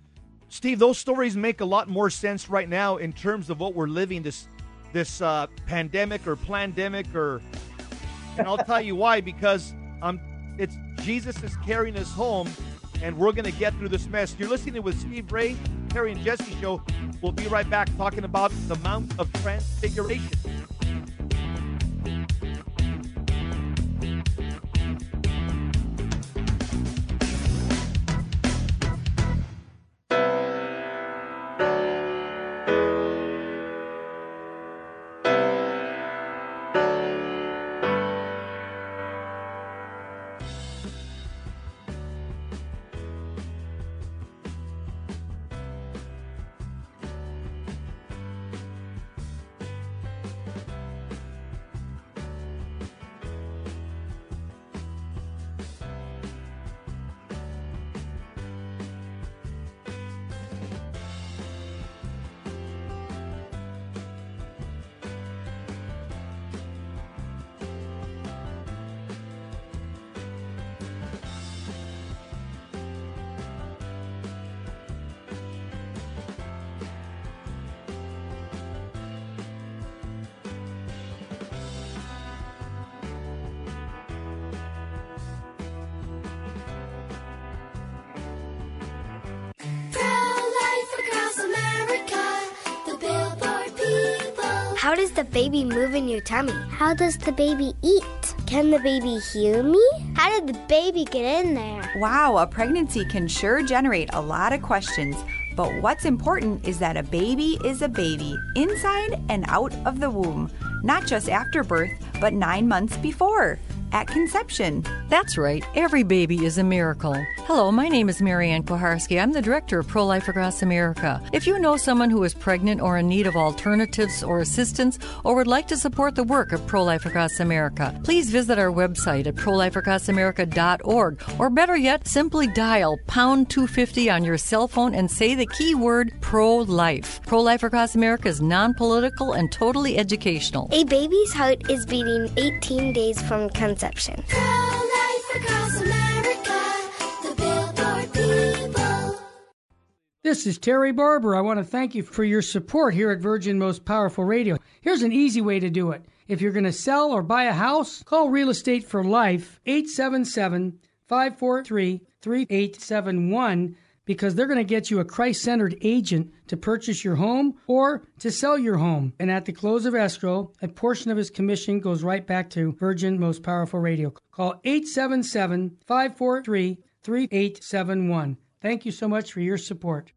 Speaker 3: Steve, those stories make a lot more sense right now in terms of what we're living, this this uh, pandemic or plandemic, or, and I'll tell you why, because um, it's Jesus is carrying us home, and we're going to get through this mess. You're listening with Steve Ray, Terry and Jesse Show. We'll be right back talking about the Mount of Transfiguration.
Speaker 7: How does the baby move in your tummy? How does the baby eat? Can the baby hear me? How did the baby get in there?
Speaker 8: Wow, a pregnancy can sure generate a lot of questions. But what's important is that a baby is a baby, inside and out of the womb. Not just after birth, but nine months before. at conception.
Speaker 9: That's right. Every baby is a miracle. Hello, my name is Marianne Koharski. I'm the director of Pro-Life Across America. If you know someone who is pregnant or in need of alternatives or assistance or would like to support the work of Pro-Life Across America, please visit our website at pro life across america dot org, or better yet, simply dial pound two fifty on your cell phone and say the keyword pro-life. Pro-Life Across America is non-political and totally educational.
Speaker 7: A baby's heart is beating eighteen days from conception.
Speaker 10: Pro-Life Across America, the Billboard people.
Speaker 4: This is Terry Barber. I want to thank you for your support here at Virgin Most Powerful Radio. Here's an easy way to do it. If you're going to sell or buy a house, call Real Estate for Life, eight seven seven, five four three, three eight seven one, because they're going to get you a Christ-centered agent to purchase your home or to sell your home. And at the close of escrow, a portion of his commission goes right back to Virgin Most Powerful Radio. Call eight seven seven, five four three, three eight seven one. Thank you so much for your support.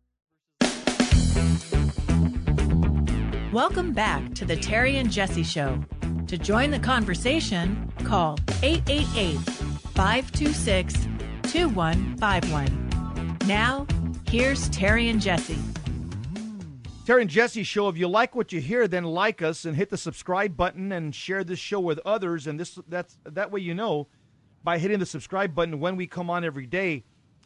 Speaker 5: Welcome back to the Terry and Jesse Show. To join the conversation, call eight eight eight, five two six, two one five one. Now, here's Terry and Jesse.
Speaker 3: Terry and Jesse Show. If you like what you hear, then like us and hit the subscribe button and share this show with others. And this that's that way you know by hitting the subscribe button when we come on every day.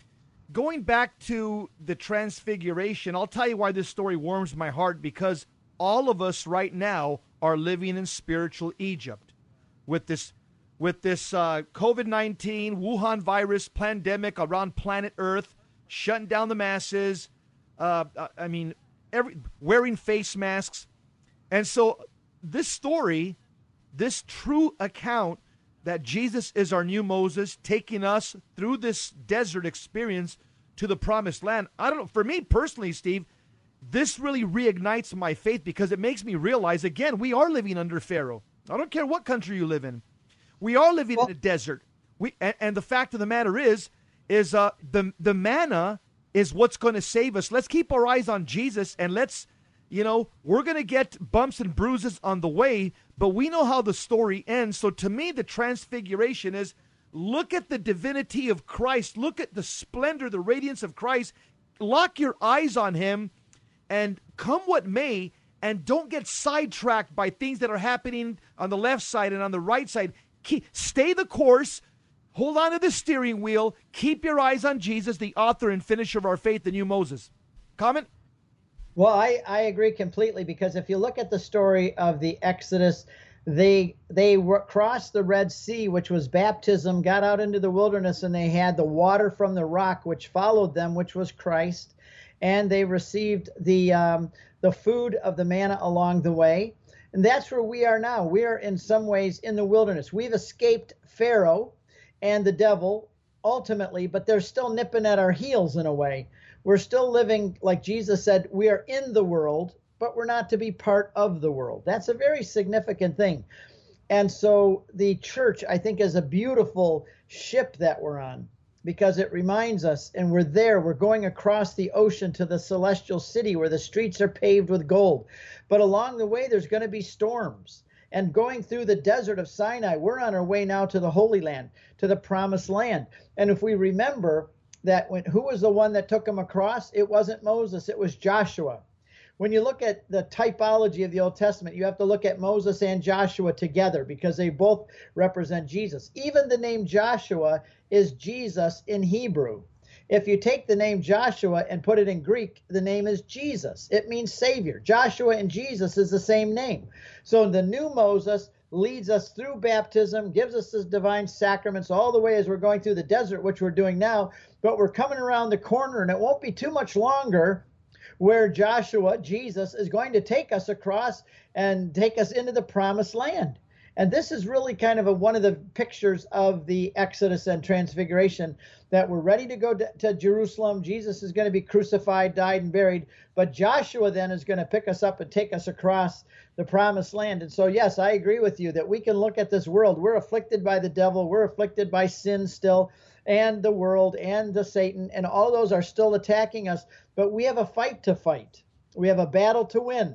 Speaker 3: Going back to the Transfiguration, I'll tell you why this story warms my heart, because all of us right now are living in spiritual Egypt with this with this uh, COVID nineteen Wuhan virus pandemic around planet Earth, shutting down the masses. Uh, I mean, every wearing face masks. And so this story, this true account that Jesus is our new Moses, taking us through this desert experience to the promised land. I don't know, for me personally, Steve, this really reignites my faith, because it makes me realize, again, we are living under Pharaoh. I don't care what country you live in. We are living well, in a desert. We and, and the fact of the matter is, is uh, the the manna is what's going to save us. Let's keep our eyes on Jesus, and let's, you know, we're going to get bumps and bruises on the way, but we know how the story ends. So to me, the Transfiguration is, look at the divinity of Christ. Look at the splendor, the radiance of Christ. Lock your eyes on him, and come what may, and don't get sidetracked by things that are happening on the left side and on the right side. Keep, stay the course. Hold on to the steering wheel. Keep your eyes on Jesus, the author and finisher of our faith, the new Moses. Comment?
Speaker 6: Well, I, I agree completely, because if you look at the story of the Exodus, they they were, crossed the Red Sea, which was baptism, got out into the wilderness, and they had the water from the rock, which followed them, which was Christ. And they received the um, the food of the manna along the way. And that's where we are now. We are in some ways in the wilderness. We've escaped Pharaoh and the devil ultimately, but they're still nipping at our heels in a way. We're still living, like Jesus said, we are in the world, but we're not to be part of the world. That's a very significant thing. And so the church, I think, is a beautiful ship that we're on, because it reminds us, and we're there, we're going across the ocean to the celestial city where the streets are paved with gold. But along the way, there's going to be storms. And going through the desert of Sinai, we're on our way now to the Holy Land, to the promised land. And if we remember that, when who was the one that took them across? It wasn't Moses, it was Joshua. When you look at the typology of the Old Testament, you have to look at Moses and Joshua together, because they both represent Jesus. Even the name Joshua is Jesus in Hebrew. If you take the name Joshua and put it in Greek, the name is Jesus. It means Savior. Joshua and Jesus is the same name. So the new Moses leads us through baptism, gives us the divine sacraments all the way as we're going through the desert, which we're doing now. But we're coming around the corner, and it won't be too much longer where Joshua, Jesus, is going to take us across and take us into the promised land. And this is really kind of a, one of the pictures of the Exodus and Transfiguration, that we're ready to go to, to Jerusalem. Jesus is going to be crucified, died, and buried. But Joshua then is going to pick us up and take us across the promised land. And so, yes, I agree with you that we can look at this world. We're afflicted by the devil. We're afflicted by sin still, and the world, and the Satan, and all those are still attacking us. But we have a fight to fight. We have a battle to win.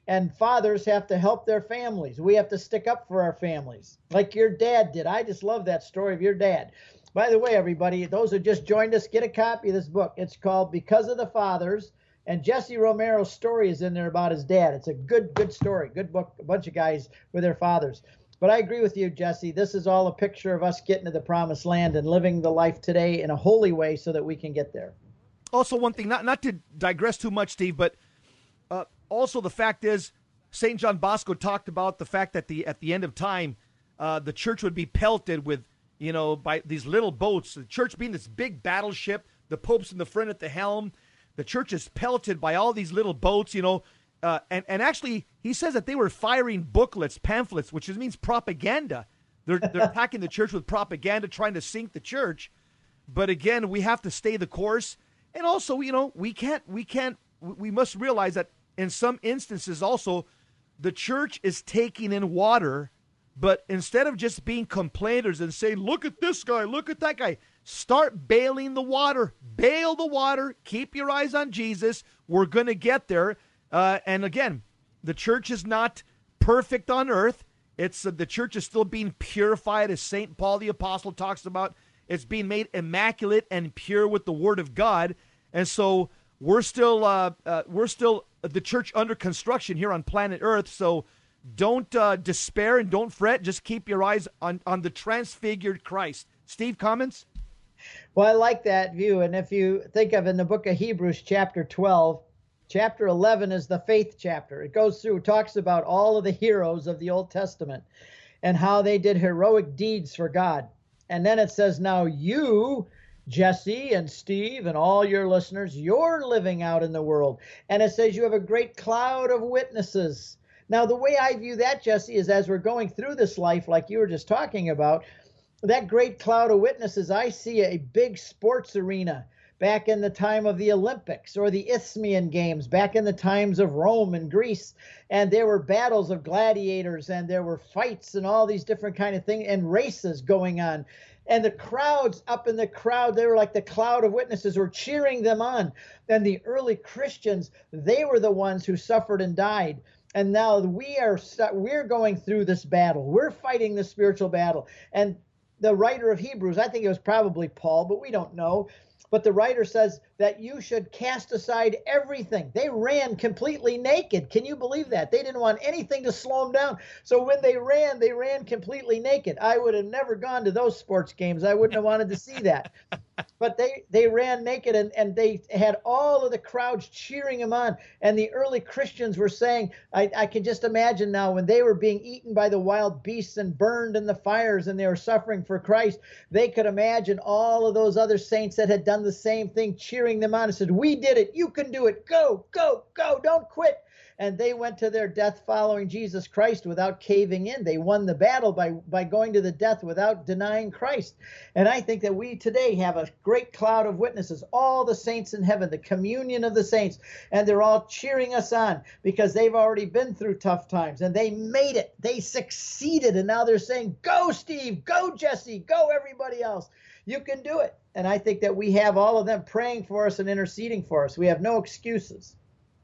Speaker 6: And fathers have to help their families. We have to stick up for our families, like your dad did. I just love that story of your dad. By the way, everybody, those who just joined us, get a copy of this book. It's called Because of the Fathers, and Jesse Romero's story is in there about his dad. It's a good, good story, good book, a bunch of guys with their fathers. But I agree with you, Jesse. This is all a picture of us getting to the promised land and living the life today in a holy way so that we can get there.
Speaker 3: Also, one thing, not, not to digress too much, Steve, but uh, also the fact is Saint John Bosco talked about the fact that the at the end of time, uh, the church would be pelted with, you know, by these little boats. The church being this big battleship, the Pope's in the front at the helm. The church is pelted by all these little boats, you know. Uh, and, and actually, he says that they were firing booklets, pamphlets, which means propaganda. They're, they're attacking the church with propaganda, trying to sink the church. But again, we have to stay the course. And also, you know, we can't, we can't, we must realize that in some instances also, the church is taking in water, but instead of just being complainers and saying, look at this guy, look at that guy, start bailing the water, bail the water, keep your eyes on Jesus. We're going to get there. Uh, and again, the church is not perfect on earth. It's uh, the church is still being purified, as Saint Paul the Apostle talks about. It's being made immaculate and pure with the Word of God. And so we're still uh, uh, we're still the church under construction here on planet Earth. So don't uh, despair and don't fret. Just keep your eyes on, on the transfigured Christ. Steve, comments?
Speaker 6: Well, I like that view. And if you think of in the book of Hebrews, chapter twelve, chapter eleven is the faith chapter. It goes through, talks about all of the heroes of the Old Testament and how they did heroic deeds for God. And then it says, now you, Jesse and Steve and all your listeners, you're living out in the world. And it says you have a great cloud of witnesses. Now, the way I view that, Jesse, is as we're going through this life, like you were just talking about, that great cloud of witnesses, I see a big sports arena back in the time of the Olympics or the Isthmian Games, back in the times of Rome and Greece. And there were battles of gladiators and there were fights and all these different kind of things and races going on. And the crowds up in the crowd, they were like the cloud of witnesses were cheering them on. And the early Christians, they were the ones who suffered and died. And now we are we're going through this battle. We're fighting the spiritual battle. And the writer of Hebrews, I think it was probably Paul, but we don't know. But the writer says that you should cast aside everything. They ran completely naked. Can you believe that? They didn't want anything to slow them down. So when they ran, they ran completely naked. I would have never gone to those sports games. I wouldn't have wanted to see that. But they, they ran naked, and, and they had all of the crowds cheering them on. And the early Christians were saying, I, I can just imagine now when they were being eaten by the wild beasts and burned in the fires and they were suffering for Christ, they could imagine all of those other saints that had done the same thing cheering them on and said, we did it. You can do it. Go, go, go. Don't quit. And they went to their death following Jesus Christ without caving in. They won the battle by, by going to the death without denying Christ. And I think that we today have a great cloud of witnesses, all the saints in heaven, the communion of the saints, and they're all cheering us on because they've already been through tough times and they made it. They succeeded. And now they're saying, go, Steve, go, Jesse, go, everybody else. You can do it. And I think that we have all of them praying for us and interceding for us. We have no excuses.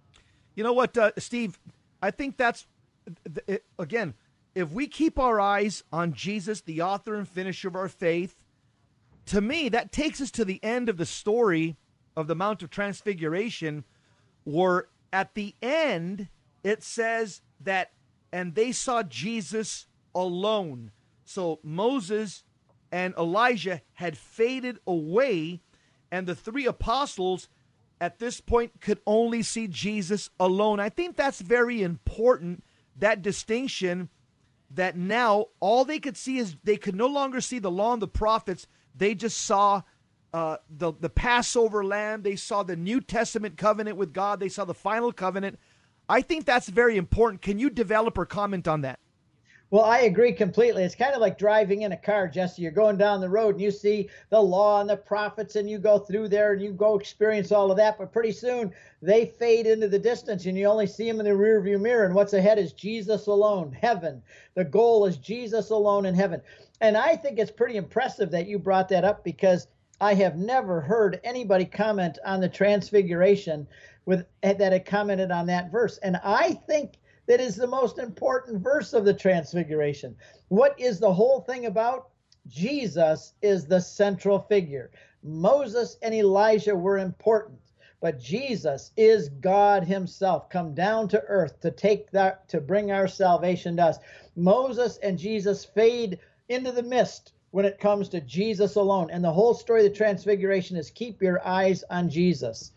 Speaker 3: You know what, uh, Steve? I think that's, it, again, if we keep our eyes on Jesus, the author and finisher of our faith, to me, that takes us to the end of the story of the Mount of Transfiguration, where at the end, it says that, and they saw Jesus alone. So Moses and Elijah had faded away, and the three apostles at this point could only see Jesus alone. I think that's very important, that distinction, that now all they could see is they could no longer see the law and the prophets. They just saw uh, the, the Passover lamb. They saw the New Testament covenant with God. They saw the final covenant. I think that's very important. Can you develop or comment on that?
Speaker 6: Well, I agree completely. It's kind of like driving in a car, Jesse. You're going down the road and you see the law and the prophets and you go through there and you go experience all of that. But pretty soon they fade into the distance and you only see them in the rearview mirror. And what's ahead is Jesus alone, heaven. The goal is Jesus alone in heaven. And I think it's pretty impressive that you brought that up because I have never heard anybody comment on the transfiguration with that had commented on that verse. And I think that is the most important verse of the Transfiguration. What is the whole thing about? Jesus is the central figure. Moses and Elijah were important, but Jesus is God himself, come down to earth to take that, to bring our salvation to us. Moses and Jesus fade into the mist when it comes to Jesus alone. And the whole story of the Transfiguration is keep your eyes on Jesus.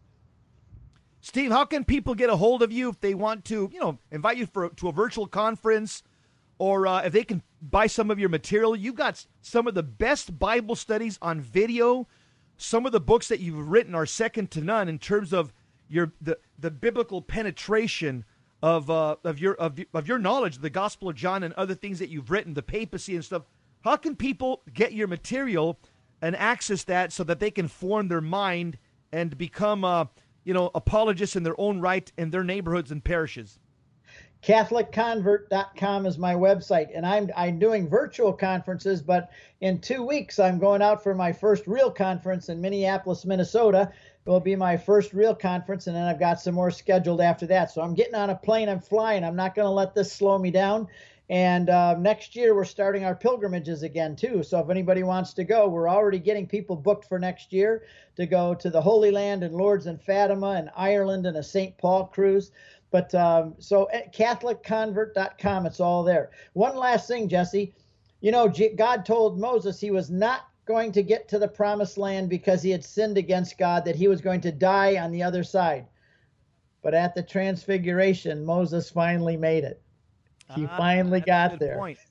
Speaker 3: Steve, how can people get a hold of you if they want to, you know, invite you for to a virtual conference, or uh, if they can buy some of your material? You've got some of the best Bible studies on video. Some of the books that you've written are second to none in terms of your the, the biblical penetration of uh, of your of, of your knowledge, the Gospel of John and other things that you've written, the papacy and stuff. How can people get your material and access that so that they can form their mind and become uh, you know, apologists in their own right in their neighborhoods and parishes?
Speaker 6: Catholic Convert dot com is my website, and I'm I'm doing virtual conferences, but in two weeks I'm going out for my first real conference in Minneapolis, Minnesota. It will be my first real conference, and then I've got some more scheduled after that. So I'm getting on a plane, I'm flying. I'm not going to let this slow me down. And uh, next year we're starting our pilgrimages again too. So if anybody wants to go, we're already getting people booked for next year to go to the Holy Land and Lourdes and Fatima and Ireland and a Saint Paul cruise. But um, so at Catholic Convert dot com, it's all there. One last thing, Jesse. You know, G- God told Moses he was not going to get to the promised land because he had sinned against God, that he was going to die on the other side. But at the Transfiguration, Moses finally made it. He ah, finally got there.
Speaker 3: Point.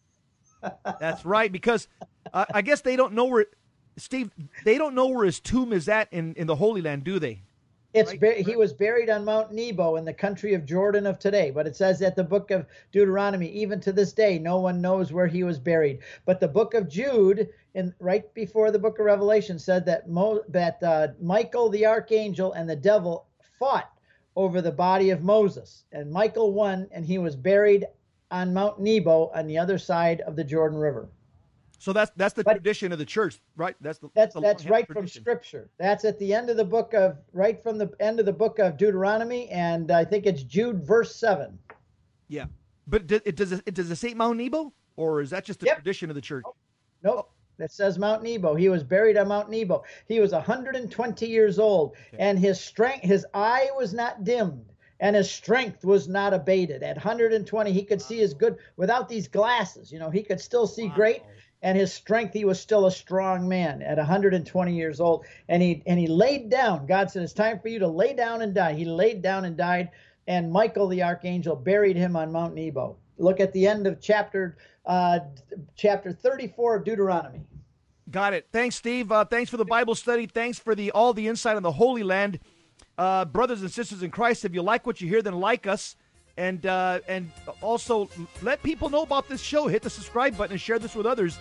Speaker 3: That's right, because uh, I guess they don't know where, Steve, they don't know where his tomb is at in, in the Holy Land, do they?
Speaker 6: It's
Speaker 3: right?
Speaker 6: ba- he was buried on Mount Nebo in the country of Jordan of today. But it says at the book of Deuteronomy, even to this day, no one knows where he was buried. But the book of Jude, in right before the book of Revelation, said that Mo- that uh, Michael the archangel and the devil fought over the body of Moses, and Michael won, and he was buried on Mount Nebo on the other side of the Jordan River.
Speaker 3: So that's that's the
Speaker 6: but,
Speaker 3: tradition of the church, right? That's the
Speaker 6: that's
Speaker 3: the
Speaker 6: that's right
Speaker 3: tradition.
Speaker 6: from Scripture. That's at the end of the book of right from the end of the book of Deuteronomy, and I think it's Jude verse seven.
Speaker 3: Yeah, but does it does it does it say Mount Nebo, or is that just the
Speaker 6: yep.
Speaker 3: tradition of the church?
Speaker 6: Nope, nope. That says Mount Nebo. He was buried on Mount Nebo. He was one hundred twenty years old, okay. and his strength, his eye was not dimmed. And his strength was not abated. At one hundred twenty, he could see as good without these glasses. You know, he could still see wow. great. And his strength, he was still a strong man at one hundred twenty years old. And he and he laid down. God said, it's time for you to lay down and die. He laid down and died. And Michael the archangel buried him on Mount Nebo. Look at the end of chapter uh, chapter thirty-four of Deuteronomy.
Speaker 3: Got it. Thanks, Steve. Uh, thanks for the Bible study. Thanks for the all the insight on the Holy Land. Uh, brothers and sisters in Christ, if you like what you hear, then like us. And uh, and also let people know about this show. Hit the subscribe button and share this with others.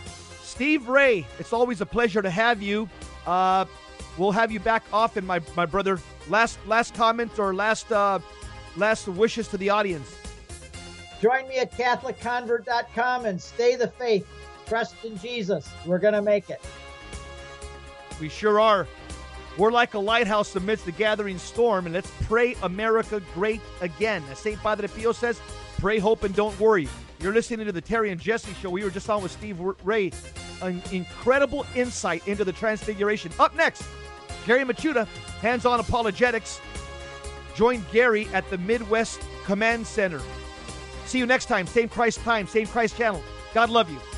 Speaker 3: Steve Ray, it's always a pleasure to have you. Uh, we'll have you back often, my my brother. Last last comments or last uh, last wishes to the audience.
Speaker 6: Join me at Catholic Convert dot com and stay the faith. Trust in Jesus. We're going to make it.
Speaker 3: We sure are. We're like a lighthouse amidst the gathering storm, and let's pray America great again. As Saint Padre Pio says, pray, hope, and don't worry. You're listening to the Terry and Jesse Show. We were just on with Steve Ray. An incredible insight into the Transfiguration. Up next, Gary Machuda, Hands-On Apologetics. Join Gary at the Midwest Command Center. See you next time. Same Christ time, same Christ channel. God love you.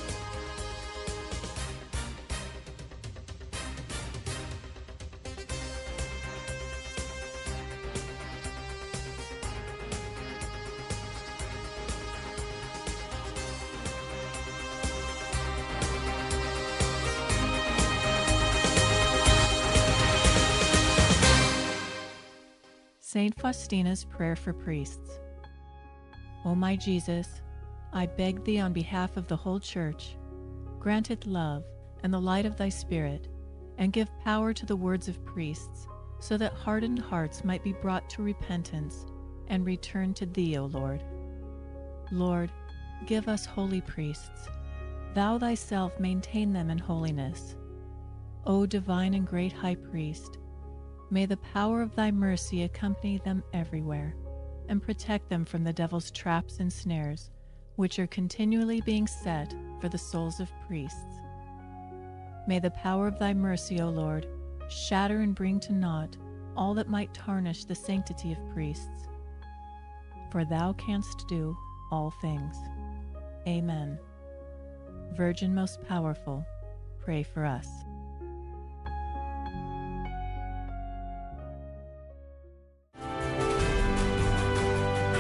Speaker 5: Saint Faustina's Prayer for Priests. O my Jesus, I beg thee on behalf of the whole Church, grant it love and the light of thy Spirit, and give power to the words of priests, so that hardened hearts might be brought to repentance and return to thee, O Lord. Lord, give us holy priests. Thou thyself maintain them in holiness. O divine and great High Priest, may the power of thy mercy accompany them everywhere, and protect them from the devil's traps and snares, which are continually being set for the souls of priests. May the power of thy mercy, O Lord, shatter and bring to naught all that might tarnish the sanctity of priests. For thou canst do all things. Amen. Virgin most powerful, pray for us.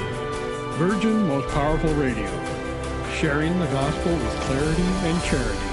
Speaker 11: Virgin Most Powerful Radio, sharing the gospel with clarity and charity.